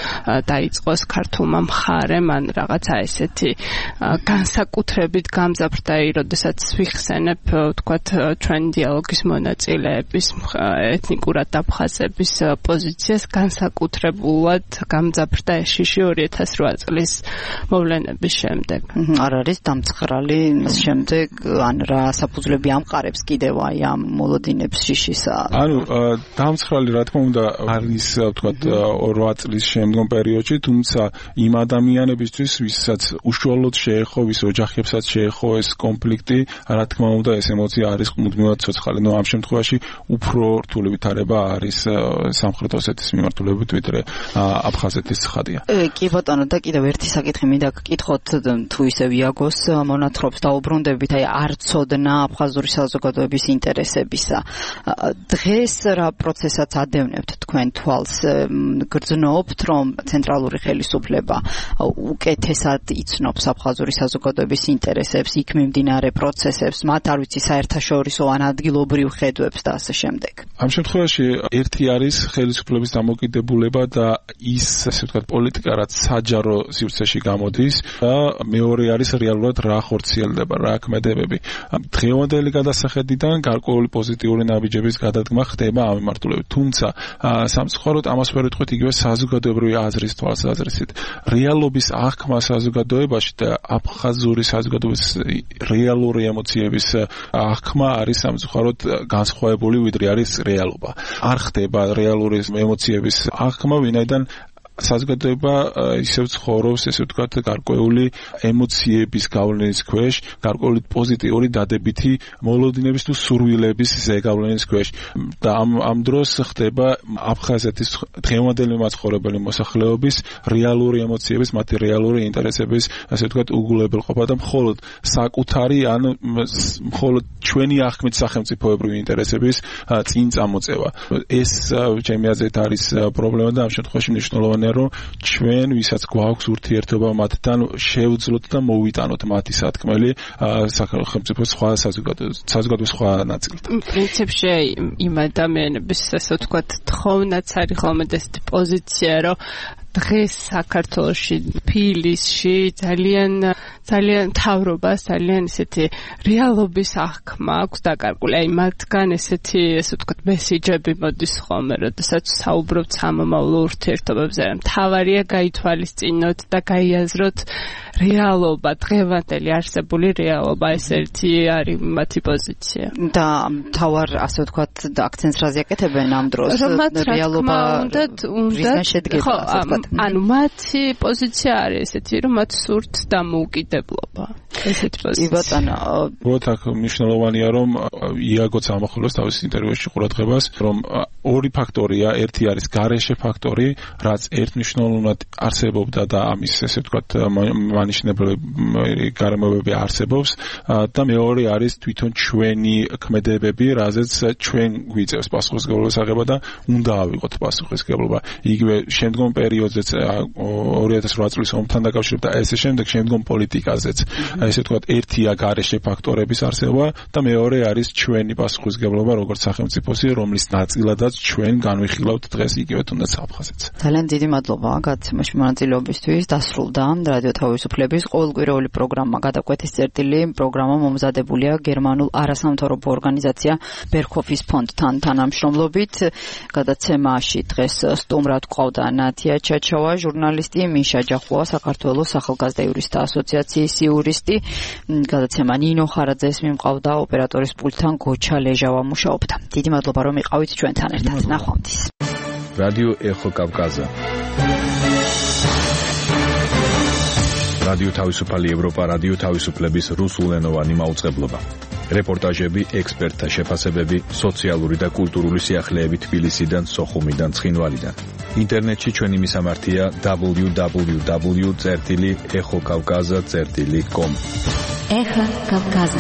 დაიწყოს ქართულმა მხარემ ან რაღაცა ესეთი განსაკუთრებით გამძაფრდა როდესაც ვიხსენებ თქვათ ჩვენ დიალოგის მონაწილეების ეთნიკურად დაფხაზების პოზიციას განსაკუთრებულად გამძაფრდა ეს შიში ორი ათას ოთხ წლის მოვლენების შემდეგ არ არის დამცხრალი შემდეგ ან რა საფუძვლები ამყარებს კიდევ აი ამ მოლოდინებს შიშისა ანუ დამცხრალი რა თქმა უნდა არის ვთქვათ ორი წლის შემდგომ პერიოდში თუმცა იმ ადამიანებისთვის ვისაც უშუალოდ შეეხო ვის ოჯახებსაც შეეხო ეს კონფლიქტი რა თქმა უნდა ეს ემოცია არის მუდმივად ცოცხალი ნუ ამ შემთხვევაში უფრო რთული ვითარება არის სამხრეთ ოსეთის მიმართულებით ვიდრე აფხაზეთის ხადია კი ბატონო და კიდევ ერთი საკითხი მინდა გკითხოთ თუ ისე ვიაგოს მონათხრობს დაუბრუნდებით აი არ ცოდნა აფხაზური საზოგადოების ინტერესებისა დღეს რა პროცესაც ადევნებთ თქვენ თვალს გრძნობთ რომ ცენტრალური ხელისუფლება უკეთესად იცნობს აფხაზური საზოგადოების ინტერესებს იქ მიმდინარე პროცესებს მათ არ ვიცი საერთაშორისო ან ადგილობრივ ხედვებს და ასე შემდეგ ამ შემთხვევაში ერთი არის ხელისუფლების დამოკიდებულება და ის ასე ვთქვათ პოლიტიკა რაც საჯარო სივრცეში გამოდის და მეორე არის რეალურად რა ხორციელდება რა ქმედებები დღევანდელი გადასახედიდან გარკვეული პოზიტიური ნაბიჯების გადადგმა ხდება ამ მიმართულებით თუმცა სამწუხაროდ ამას ვერ ვიტყვით იგივე საზოგადოებრივი აზრის თვალსაზრისით რეალობის აღქმა საზოგადოებაში და აფხაზური საზოგადოების რეალური ემოციების აღქმა არის სამწუხაროდ განსხვავებული ვიდრე არის რეალობა არ ხდება რეალური ემოციების აღქმა ვინაიდან საზოგადოება ისევ ცხოვრობს ესე ვთქვათ გარკვეული ემოციების გავლენის ქვეშ, გარკვეული პოზიტიური დადებითი მოლოდინების თუ სურვილების ზეგავლენის ქვეშ და ამ ამ დროს ხდება აფხაზეთის დღევანდელი მაცხოვრებელი მოსახლეობის რეალური ემოციების, მათი რეალური ინტერესების ასე ვთქვათ უგულებელყოფა და მხოლოდ საკუთარი ან მხოლოდ ჩვენი აღქმით სახელმწიფოებრივი ინტერესების წინ წამოწევა. ეს ჩემი აზრით არის პრობლემა და ამ შემთხვევაში მნიშვნელოვანია რომ ჩვენ ვისაც გვაქვს ურთიერთობა მათთან შევძლოთ და მოვიტანოთ მათი სათქმელი სახელმწიფოს სხვა საზოგადოების სხვა ნაწილთან. პრინციპში იმ ადამიანების ასე ვთქვათ თხოვნაც არის ხოლმე ესეთი პოზიცია რომ დღეს საქართველოში ფილისში ძალიან ძალიან თავრობას ძალიან ესეთი რეალობის აღქმა აქვს დაკარგული. აი მათგან ესეთი ასე ვთქვათ მესიჯები მოდის ხოლმე, როდესაც საუბრობთ სამომავლო ურთიერთობებზე. მთავარია გაითვალისწინოთ და გაიაზროთ რეალობა, დღევანდელი არსებული რეალობა, ეს ერთი არის მათი პოზიცია. და მთავარ ასე ვთქვათ აქცენტს რაზე აკეთებენ ამ დროს რეალობა რისგან შედგება ასე ვთქვათ. ანუ მათი პოზიცია არის ესეთი, რომ მათ სურთ დამოუკიდებლობა. ესეთი პოზიცია. ბატონო, უბრალოდ აქ მნიშვნელოვანია, რომ იაგოც ამახვილოს თავის ინტერვიუში ყურადღებას, რომ ორი ფაქტორია, ერთი არის გარეშე ფაქტორი, რაც ერთნიშნულად არსებობდა და ამის ესე ვთქვათ მანიშნებელი გარემოებები არსებობს და მეორე არის თვითონ ჩვენი ქმედებები, რაზეც ჩვენ გვიწევს პასუხისმგებლობის აღება და უნდა ავიღოთ პასუხისმგებლობა. იგივე შემდგომ პერიოდზეც ორი ათას ოთხ წლის ომთან დაკავშირებით და ესე შემდეგ შემდგომ პოლიტიკაზეც. ესე ვთქვათ ერთია გარეშე ფაქტორების არსებობა და მეორე არის ჩვენი პასუხისმგებლობა როგორც სახელმწიფოსი, რომლის ნაწილადაც ჩვენ განვიხილავთ დღეს იგივე თუნდაც აფხაზეთს. ძალიან დიდი მადლობა გადაცემაში მონაწილეობისთვის. დასრულდა რადიო თავისუფლების ყოველკვირეული პროგრამა გადაკვეთის წერტილი. პროგრამა მომზადებულია გერმანულ არასამთავრობო ორგანიზაცია ბერხოფის ფონდთან თანამშრომლობით. გადაცემაში დღეს სტუმრად გვყავდა ნათია ჩაჩავა, ჟურნალისტი, მიშა ჯახუა, საქართველოს ახალგაზრდა იურისტთა ასოციაციის იურისტი. გადაცემა ნინო ხარაძეს მიმყავდა, ოპერატორის პულტთან გოჩა ლეჟავა მუშაობდა. დიდი მადლობა რომ იყავით ჩვენთან ერთად. ნახვამდის. რადიო ეხო კავკაზა. რადიო თავისუფალი ევროპა, რადიო თავისუფლების რუსულენოვანი მაუწყებლობა. რეპორტაჟები, ექსპერტთა შეფასებები, სოციალური და კულტურული სიახლეები თბილისიდან, სოხუმიდან, ცხინვალიდან. ინტერნეტში ჩვენი მისამართია დაბლიუ დაბლიუ დაბლიუ წერტილი ეხო კავკაზა წერტილი კომ. ეხო კავკაზა.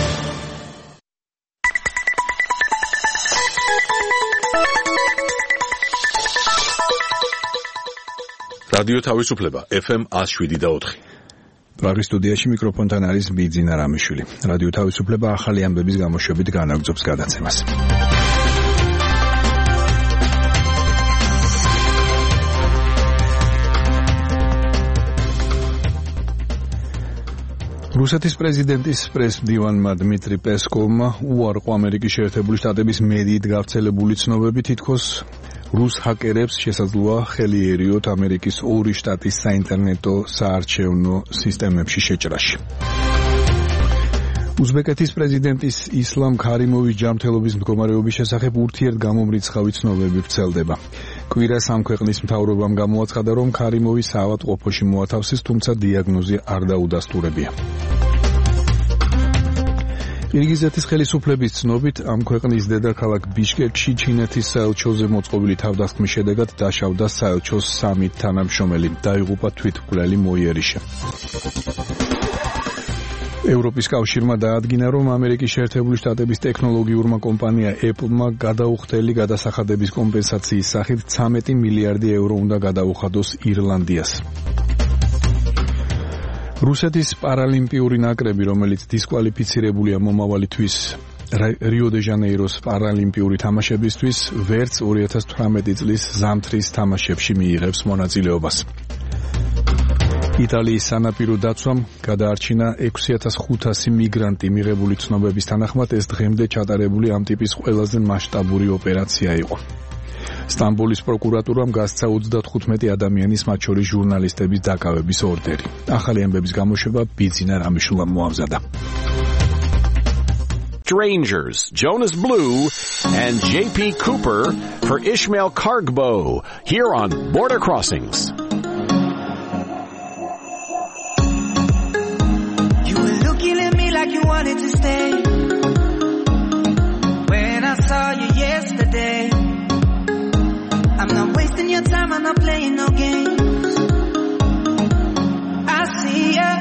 რადიო თავისუფლება ეფ ემ εκατო შვიდი და ოთხი. პრაღის სტუდიაში მიკროფონთან არის ბიძინა რამიშვილი. რადიო თავისუფლება ახალი ამბების გამოშვებით განაგრძობს გადაცემას. რუსეთის პრეზიდენტის პრეს-მდივანმა დმიტრი პესკოვმა უარყო ამერიკის შეერთებული შტატების მედიით გავრცელებული ცნობები, თითქოს რუს ჰაკერებს შესაძლოა ხელი ერიოთ ამერიკის ორი შტატის საინტერნეტო საარჩევნო სისტემებში შეჭრაში. უზბეკეთის პრეზიდენტის ისლამ ქარიმოვის ჯანმრთელობის მდგომარეობის შესახებ ურთიერთგამომრიცხავი ცნობები ვრცელდება. კვირას ამ ქვეყნის მთავრობამ გამოაცხადა, რომ ქარიმოვი საავადმყოფოში მოათავსეს, თუმცა დიაგნოზი არ დაუდასტურებია. ყირგიზეთის ხელისუფლების ცნობით, ამ ქვეყნის დედაქალაქ ბიშკეკში ჩინეთის საელჩოზე მოწყობილი თავდასხმის შედეგად დაშავდა საელჩოს სამი თანამშრომელი, დაიღუპა თვითმკვლელი მოიერიშე. ევროპის კავშირმა დაადგინა, რომ ამერიკის შეერთებული შტატების ტექნოლოგიურმა კომპანია Apple-მა გადაუხდელი გადასახადების კომპენსაციის სახით ცამეტი მილიარდი ევრო უნდა გადაუხადოს ირლანდიას. რუსეთის პარალიმპიური ნაკრები, რომელიც დისკვალიფიცირებულია მომავალი თვის რიო-დე-ჟანეიროს პარალიმპიური თამაშებისთვის, ვერც ორი ათას თვრამეტი წლის ზამთრის თამაშებში მიიღებს მონაწილეობას. იტალიის სანაპირო დაცვამ გადაარჩინა ექვსი ათას ხუთასი მიგრანტი. მიღებული ცნობების თანახმად ეს დღემდე ჩატარებული ამ ტიპის ყველაზე მასშტაბური ოპერაცია იყო. სტამბოლის პროკურატურამ გასცა ოცდათხუთმეტი ადამიანის, მათ შორის ჟურნალისტების დაკავების ორდერი. ახალი ამბების გამოშვება ბიძინა რამიშვილამ მოამზადა. Strangers, Jonas Blue and J P Cooper for Ishmael Kargbo here on Border Crossings. You were looking at me like you wanted to stay. When I saw you yesterday, I'm not wasting your time, I'm not playing no games. I see ya.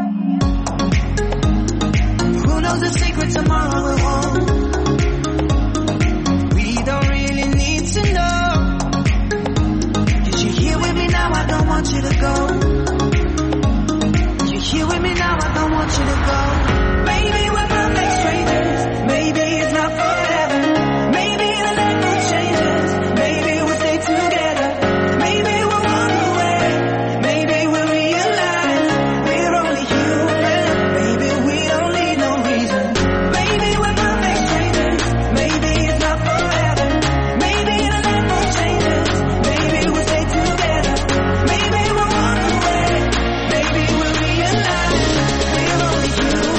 Who knows the secret tomorrow will hold? We don't really need to know. Cause you're here with me now, I don't want you to go. You're here with me now, I don't want you to go. Maybe we're perfect strangers, maybe it's not forever. Maybe the level changes, maybe we'll stay together. Maybe we'll walk away, maybe we'll realize we're only human. Maybe we don't need no reason. Maybe we're perfect strangers, maybe it's not forever. Maybe the level changes, maybe we'll stay together. Maybe we'll walk away, maybe we'll realize we're only human.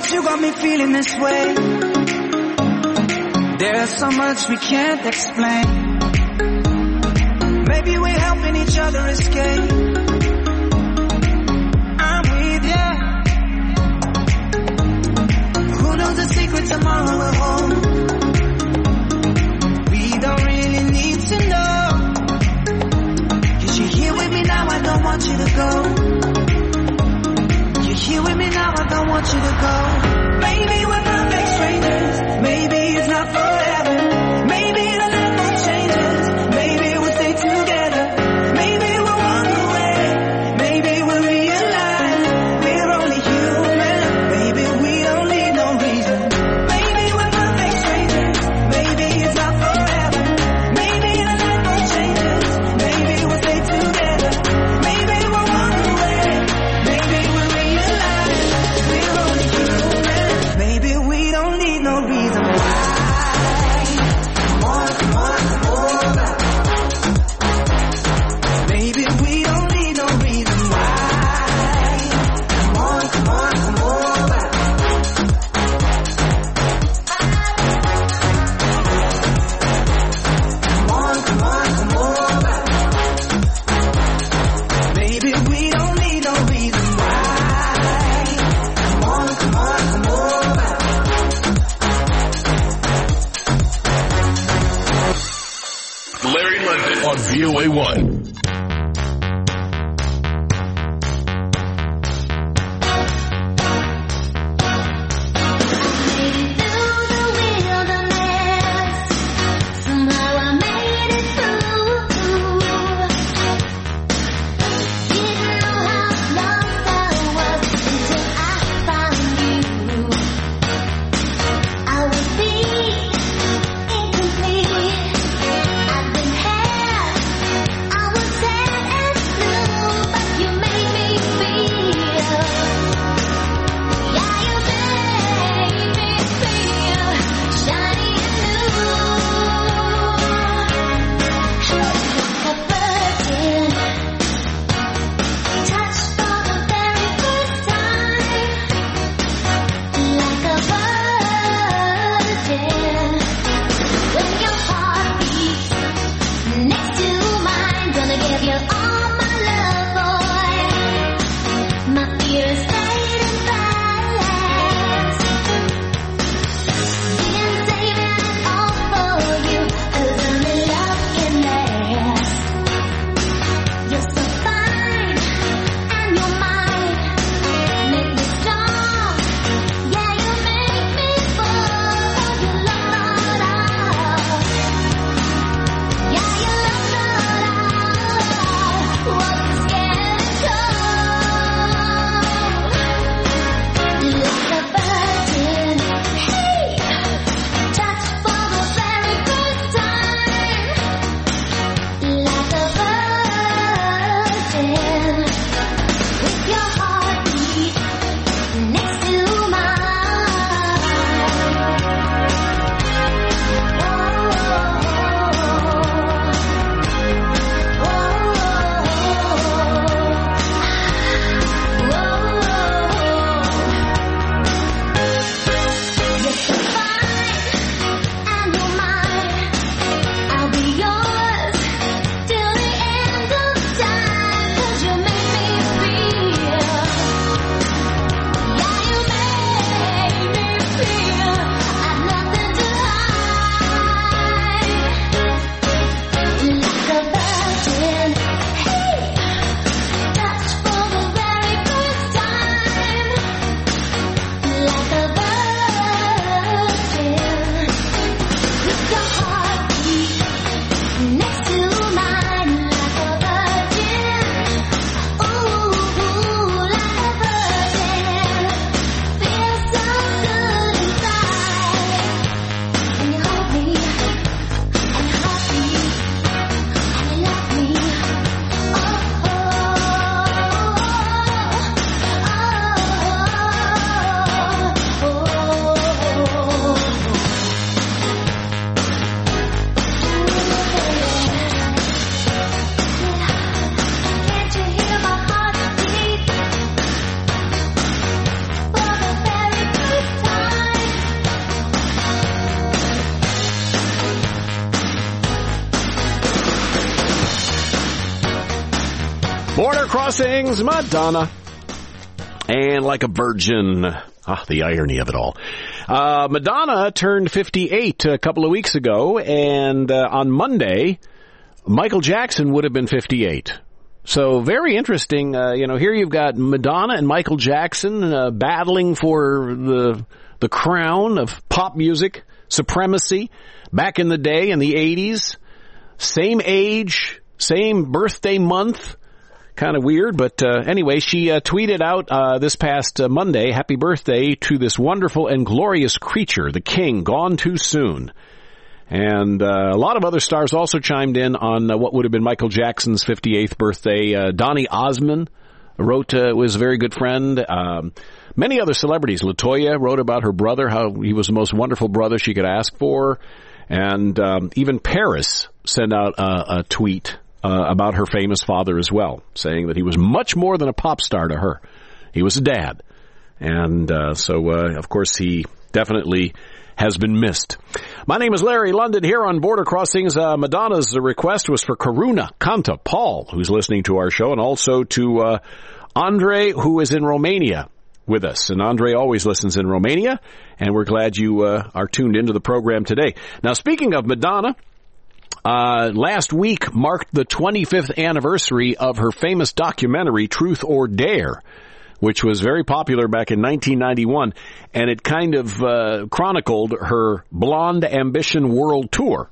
but you got me feeling this way. There's so much we can't explain. Maybe we're helping each other escape. I'm with ya. Who knows the secret tomorrow will hold? We don't really need to know. Cause you're here with me now, I don't want you to go. You're here with me now, I don't want you to go. Maybe we're perfect strangers. Maybe it's not forever. Maybe the level changes. Maybe we'll stay together. Maybe we'll walk away. Crossings, Madonna. And Like a Virgin. Ah, the irony of it all. Uh, Madonna turned fifty-eight a couple of weeks ago, and uh, on Monday, Michael Jackson would have been fifty-eight. So very interesting. Uh, you know, here you've got Madonna and Michael Jackson uh, battling for the the crown of pop music supremacy back in the day in the eighties. Same age, same birthday month. Kind of weird, but uh, anyway, she uh, tweeted out uh, this past uh, Monday, happy birthday to this wonderful and glorious creature, the king, gone too soon. And uh, a lot of other stars also chimed in on uh, what would have been Michael Jackson's fifty-eighth birthday. Uh, Donny Osmond wrote, uh, was a very good friend. Um, many other celebrities. LaToya wrote about her brother, how he was the most wonderful brother she could ask for. And um, even Paris sent out a, a tweet Uh, about her famous father as well, saying that he was much more than a pop star to her. He was a dad. And uh, so, uh, of course, he definitely has been missed. My name is Larry London here on Border Crossings. Uh, Madonna's request was for Karuna Kanta Paul, who's listening to our show, and also to uh, Andre, who is in Romania with us. And Andre always listens in Romania, and we're glad you uh, are tuned into the program today. Now, speaking of Madonna, Uh, last week marked the twenty-fifth anniversary of her famous documentary, Truth or Dare, which was very popular back in nineteen ninety-one, and it kind of uh, chronicled her Blonde Ambition World Tour.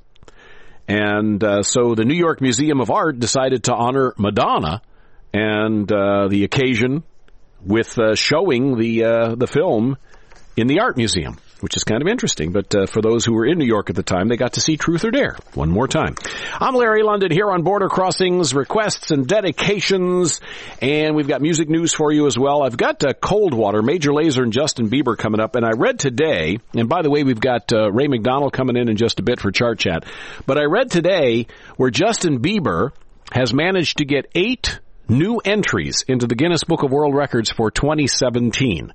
And uh, so the New York Museum of Art decided to honor Madonna and uh, the occasion with uh, showing the uh, the film in the Art Museum, which is kind of interesting. But uh, for those who were in New York at the time, they got to see Truth or Dare one more time. I'm Larry London here on Border Crossings, requests and dedications, and we've got music news for you as well. I've got uh, Coldwater, Major Lazer and Justin Bieber coming up, and I read today, and by the way, we've got uh, Ray McDonald coming in in just a bit for Chart Chat, but I read today where Justin Bieber has managed to get eight new entries into the Guinness Book of World Records for twenty seventeen.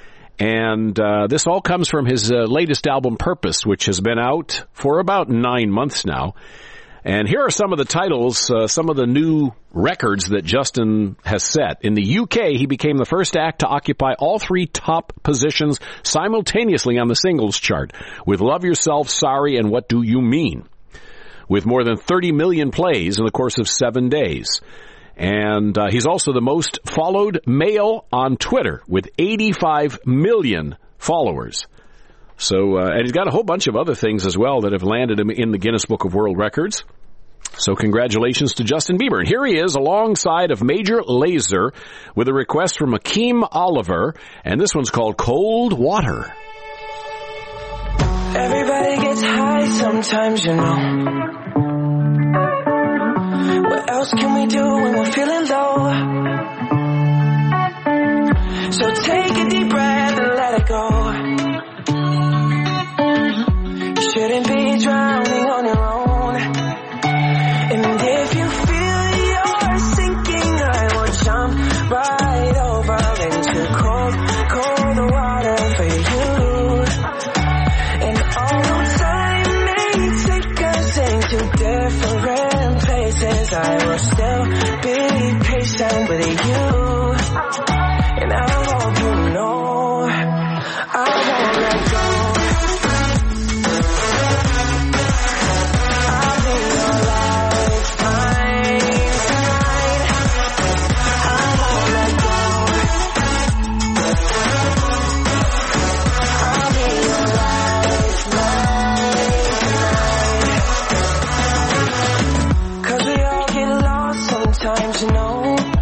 And uh, this all comes from his uh, latest album, Purpose, which has been out for about nine months now. And here are some of the titles, uh, some of the new records that Justin has set. In the U K, he became the first act to occupy all three top positions simultaneously on the singles chart, with Love Yourself, Sorry, and What Do You Mean, with more than thirty million plays in the course of seven days. And uh, he's also the most followed male on Twitter with eighty-five million followers. So, uh, and he's got a whole bunch of other things as well that have landed him in the Guinness Book of World Records. So congratulations to Justin Bieber. And here he is alongside of Major Lazer with a request from Akeem Oliver. And this one's called Cold Water. Everybody gets high sometimes, you know. What else can we do when we're feeling low? So take a deep breath and let it go. You shouldn't be drowning on your own. And if you feel you're sinking, I will jump right over into cold, cold water for you. And although time may take us into different places, I will still be patient with you. And I hope you know I won't let go. I'll be your lifeline tonight. I won't let go. I'll be your lifeline tonight. 'Cause we all get lost sometimes, you know.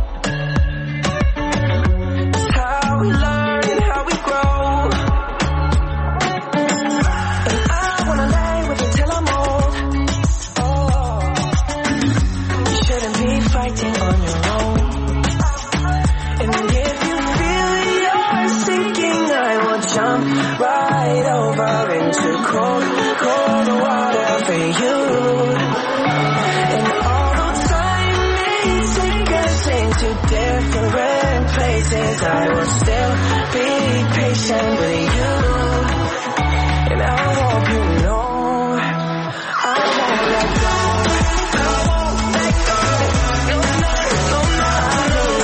Right over into cold, cold water for you. And although time may take us into different places, I will still be patient with you. And I hope you know I won't let go. I won't let go. No, no, no, no.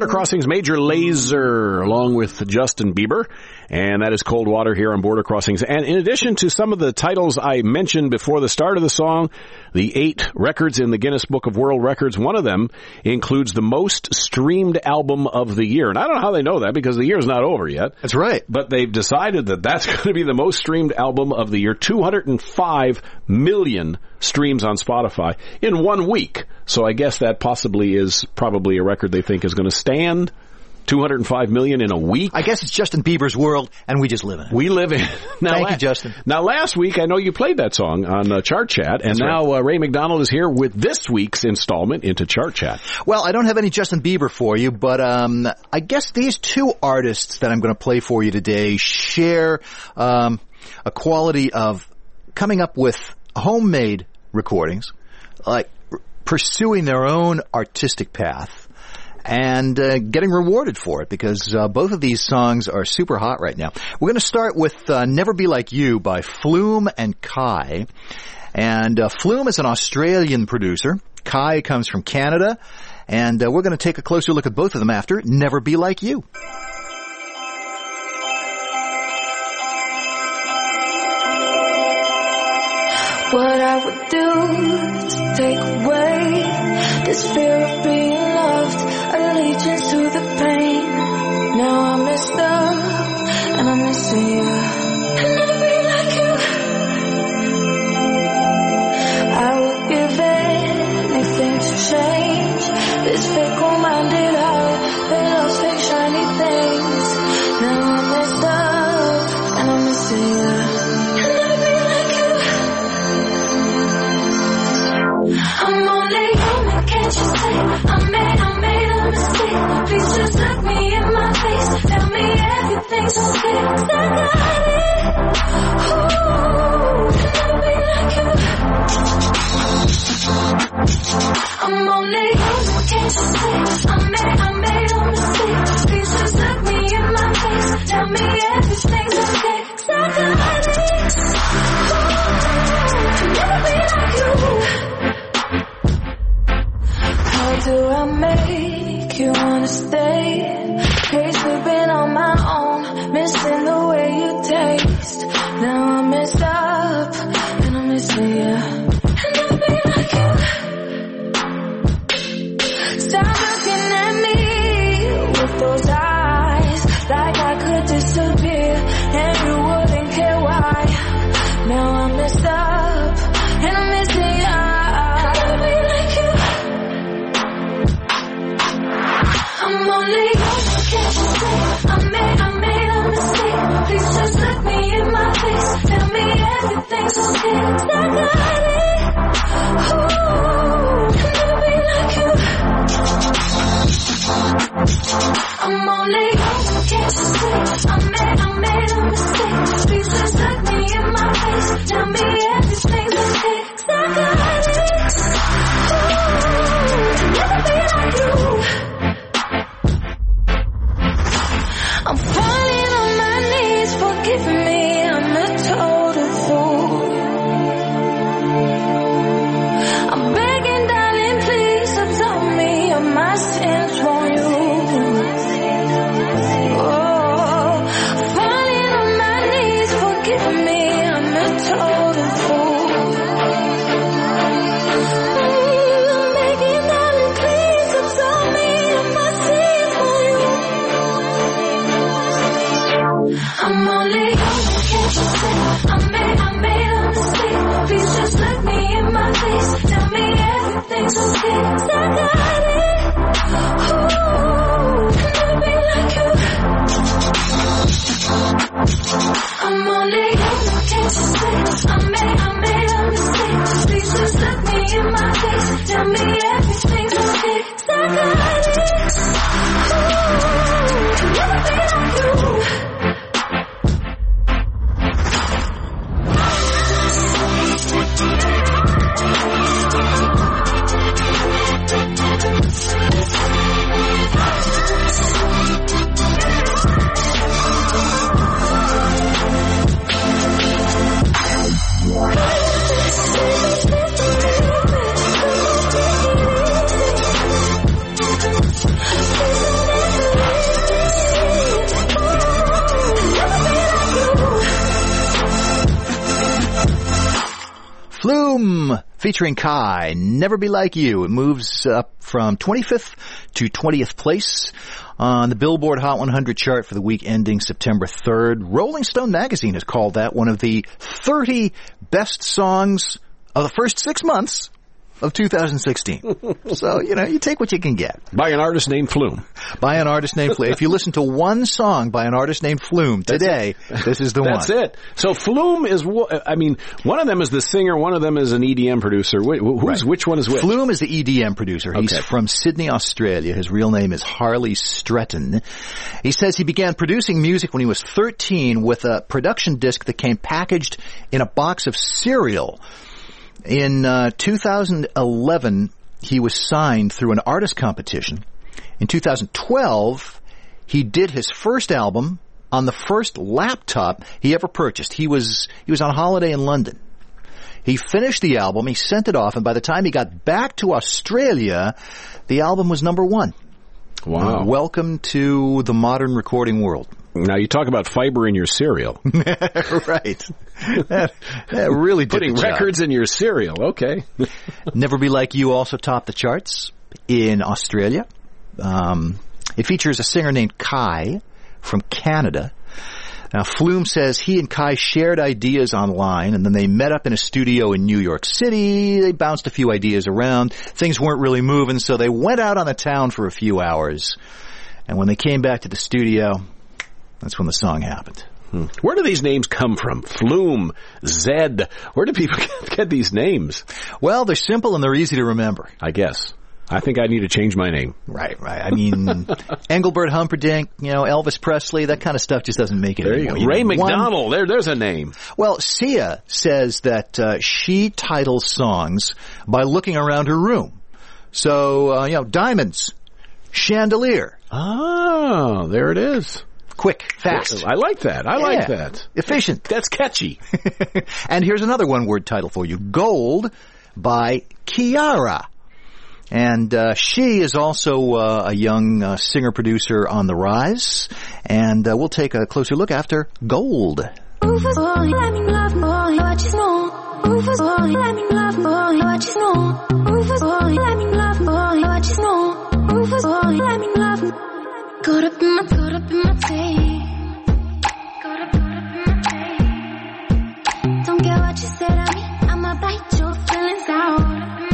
Crossing's Major Lazer, along with Justin Bieber. And that is Cold Water here on Border Crossings. And in addition to some of the titles I mentioned before the start of the song, the eight records in the Guinness Book of World Records, one of them includes the most streamed album of the year. And I don't know how they know that because the year is not over yet. That's right. But they've decided that that's going to be the most streamed album of the year. two hundred five million streams on Spotify in one week. So I guess that possibly is probably a record they think is going to stand. two hundred five million in a week. I guess it's Justin Bieber's world, and we just live in it. We live in it. Now, Thank la- you, Justin. Now, last week, I know you played that song on uh, Chart Chat, and That's now right. uh, Ray McDonald is here with this week's installment into Chart Chat. Well, I don't have any Justin Bieber for you, but um, I guess these two artists that I'm going to play for you today share um, a quality of coming up with homemade recordings, like r- pursuing their own artistic path, and uh, getting rewarded for it, because uh, both of these songs are super hot right now. We're going to start with uh, Never Be Like You by Flume and Kai. And uh, Flume is an Australian producer. Kai comes from Canada. And uh, we're going to take a closer look at both of them after Never Be Like You. What I would do to take away this fear of being loved, allegiance to the pain. Now I'm messed up and I'm missing you. I'll never be like you. I would give anything to change this fickle-minded heart that loves fake shiny things. Now I'm messed up and I'm missing you. I'm only human, can't you see? I made, I made a mistake. Please just look me in my face. Tell me everything's okay. 'Cause I got it. Ooh, I'll never be like you. I'm only human, can't you see? I made, I made a mistake. Please just look me in my face. Tell me everything's okay. 'Cause I got it. Ooh, I'll never be like you. How do I make you wanna stay? Hate sleeping on my own, missing the way you taste. Now I'm messed up and I'm missing you. And I'll be like you. Stop looking at me with those eyes, like I could disappear and you wouldn't care why. Now I'm messed up and I'm missing you. I'm only human, can't you see? I made, I made a mistake. Please just look me in my face. Tell me everything's okay. 'Cause I got it. Ooh, I'll never be like you. featuring Kai, Never Be Like You. It moves up from twenty-fifth to twentieth place on the Billboard Hot one hundred chart for the week ending September third. Rolling Stone magazine has called that one of the thirty best songs of the first six months of two thousand sixteen. So, you know, you take what you can get. By an artist named Flume. By an artist named Flume. If you listen to one song by an artist named Flume today, this is the That's one. That's it. So Flume is, I mean, one of them is the singer, one of them is an E D M producer. Who's, right. Which one is which? Flume is the E D M producer. He's okay. from Sydney, Australia. His real name is Harley Stretton. He says he began producing music when he was thirteen with a production disc that came packaged in a box of cereal. In uh, two thousand eleven, he was signed through an artist competition. In two thousand twelve, he did his first album on the first laptop he ever purchased. He was he was on holiday in London. He finished the album, he sent it off, and by the time he got back to Australia, the album was number one. Wow. Uh, welcome to the modern recording world. Now, you talk about fiber in your cereal. Right. That, that really did Putting records in your cereal. Okay. Never Be Like You also topped the charts in Australia. Um, it features a singer named Kai from Canada. Now, Flume says he and Kai shared ideas online, and then they met up in a studio in New York City. They bounced a few ideas around. Things weren't really moving, so they went out on the town for a few hours. And when they came back to the studio, that's when the song happened. Hmm. Where do these names come from? Flume, Zed. Where do people get these names? Well, they're simple and they're easy to remember. I guess. I think I need to change my name. Right, right. I mean, Engelbert Humperdinck, you know, Elvis Presley, that kind of stuff just doesn't make it there anymore. You go. Ray you know, McDonald, one... there, there's a name. Well, Sia says that uh, she titles songs by looking around her room. So, uh, you know, Diamonds, Chandelier. Oh, there it is. Quick, fast. I like that. I yeah. like that. Efficient. That's catchy. And here's another one-word title for you. Gold by Kiara. And uh, she is also uh, a young uh, singer-producer on the rise. And uh, we'll take a closer look after Gold. Rufus boy, let me love boy, what you know. Rufus boy, let me love boy, what you know. Rufus boy, let me love boy, what you know. Rufus boy, let me love. Caught up in my, caught up in my tape. Caught up, caught up in my tape. Don't care what you said at me, I'ma bite your feelings out.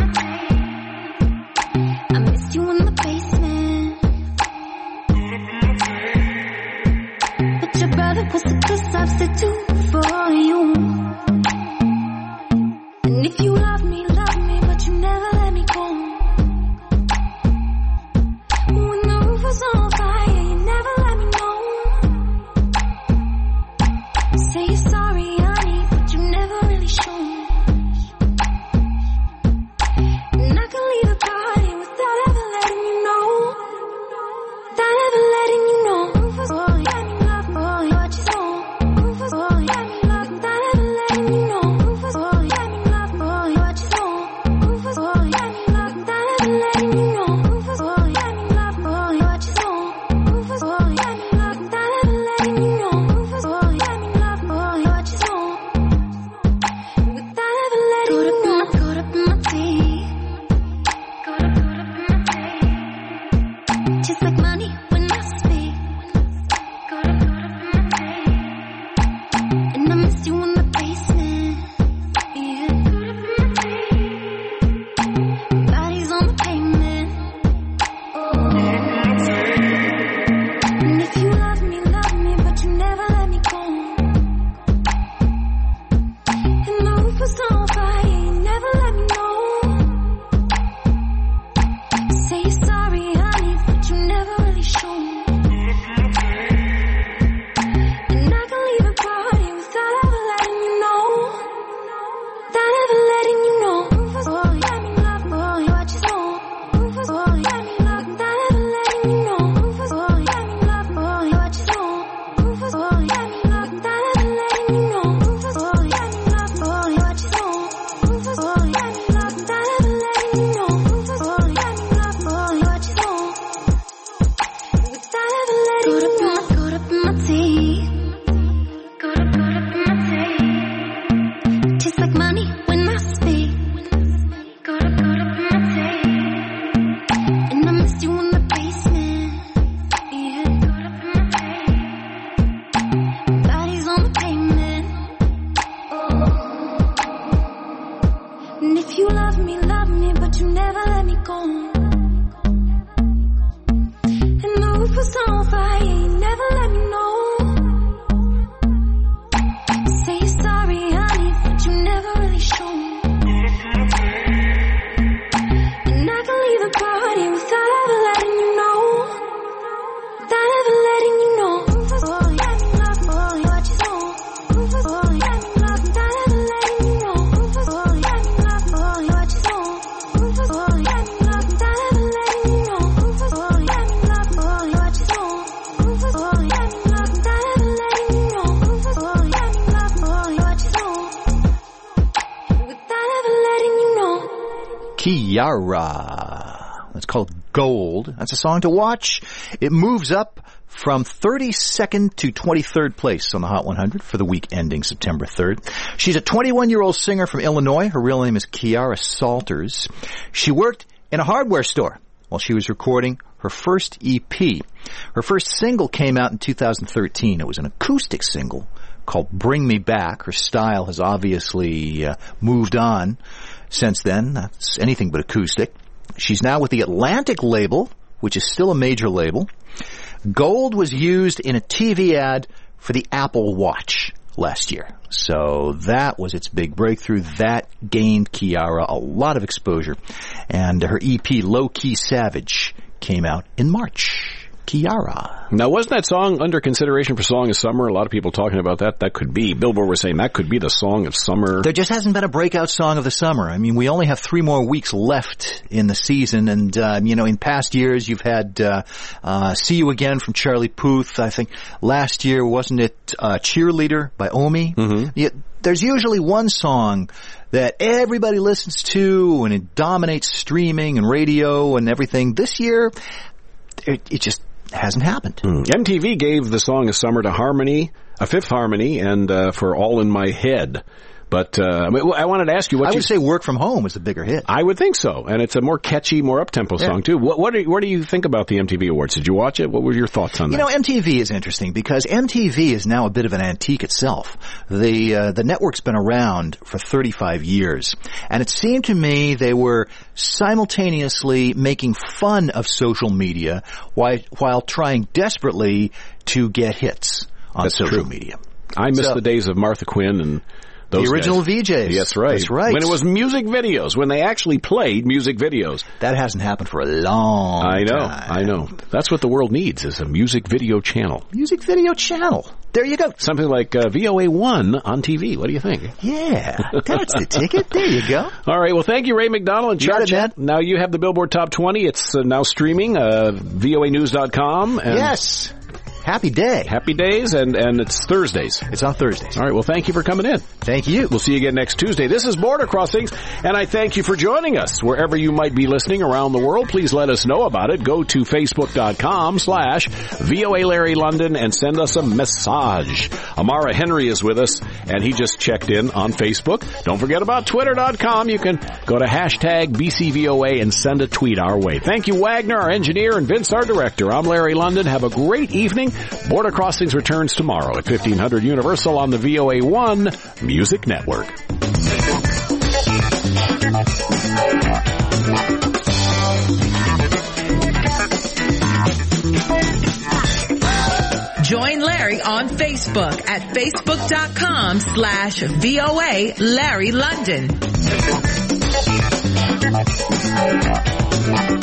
I miss you in the basement. But your brother was a good substitute for you. And if you love me, love me, but you never let me go. When the roof was on fire, you never let me know. Say you're sorry, honey, but you never really show. And I can leave the party without ever letting you know. Without ever letting you know. Rufus boy, let me love boy, what you know. Rufus boy, let me love, without ever letting you know. Rufus boy, let me love boy, what you know. Rufus boy, let me love, without ever letting you know. Rufus boy, let me love boy, what you know. Rufus boy, let me love, without ever letting you know. Rufus boy, let me love boy, what you know. Without ever letting you know. Caught up in my teeth. Caught up, caught up in my teeth. Just like money when I speak. Caught up, caught up in my teeth. And I miss you in the basement. Yeah, caught up in my teeth. Bodies on the pavement. Oh. And if you love me, love me, but you never let me go. And the roof was on fire, you never let me know. Say you're sorry, honey, but you never really show. missed you in the basement. Yeah, caught up in my pain. Bodies on the pavement. Oh. And if you love me, love me, but you never let me go. And the roof was on fire, you never let me know. Say you're sorry, honey, but you never really show. And I can leave the party without ever letting you know. Without ever letting you know. Oh, yeah, me love, oh, what you know. Oh, yeah, me love, without ever letting you know. Oh, yeah, me love, oh, what you know. Oh, yeah, me love, without ever letting you know. Oh, yeah, me love, oh, what you know. Oh, yeah, me love, without ever letting you know. Oh, yeah, me love, oh, what you know. Without ever letting you know. Kiara. It's called Gold. That's a song to watch. It moves up from thirty-second to twenty-third place on the Hot one hundred for the week ending September third. She's a twenty-one-year-old singer from Illinois. Her real name is Kiara Salters. She worked in a hardware store while she was recording her first E P. Her first single came out in two thousand thirteen. It was an acoustic single called Bring Me Back. Her style has obviously uh, moved on since then. That's anything but acoustic. She's now with the Atlantic label, which is still a major label. Gold was used in a T V ad for the Apple Watch last year. So that was its big breakthrough. That gained Kiara a lot of exposure. And her E P, Low Key Savage, came out in March. Kiara. Now, wasn't that song under consideration for Song of Summer? A lot of people talking about that. That could be. Billboard was saying that could be the Song of Summer. There just hasn't been a breakout song of the summer. I mean, we only have three more weeks left in the season. And, uh, you know, in past years, you've had uh, uh, See You Again from Charlie Puth. I think last year, wasn't it uh, Cheerleader by Omi? Mm-hmm. Yeah, there's usually one song that everybody listens to, and it dominates streaming and radio and everything. This year, it, it just hasn't happened. Mm. M T V gave the Song of Summer to Harmony, a Fifth Harmony, and uh, for All in My Head. But uh, I wanted to ask you what I you would say Work From Home is a bigger hit. I would think so, and it's a more catchy, more up-tempo yeah. song, too. What, what, do you, what do you think about the M T V Awards? Did you watch it? What were your thoughts on you that? You know, M T V is interesting because M T V is now a bit of an antique itself. The uh, the network's been around for thirty-five years, and it seemed to me they were simultaneously making fun of social media while, while trying desperately to get hits on That's social true. media. I miss so, the days of Martha Quinn and those the original guys. V Js. That's right. That's right. When it was music videos, when they actually played music videos. That hasn't happened for a long I know, time. I know. That's what the world needs, is a music video channel. Music video channel. There you go. Something like uh, V O A one on T V. What do you think? Yeah, that's the ticket. There you go. All right. Well, thank you, Ray McDonald and Chart Chat. Now you have the Billboard Top twenty. It's uh, now streaming, uh, V O A news dot com. And yes. Happy day. Happy days, and, and it's Thursdays. It's on Thursdays. All right, well, thank you for coming in. Thank you. We'll see you again next Tuesday. This is Border Crossings, and I thank you for joining us. Wherever you might be listening around the world, please let us know about it. Go to facebook.com slash VOA Larry London and send us a message. Amara Henry is with us, and he just checked in on Facebook. Don't forget about twitter dot com. You can go to hashtag B C V O A and send a tweet our way. Thank you, Wagner, our engineer, and Vince, our director. I'm Larry London. Have a great evening. Border Crossings returns tomorrow at fifteen hundred Universal on the V O A one Music Network. Join Larry on Facebook at facebook.com slash VOA Larry London.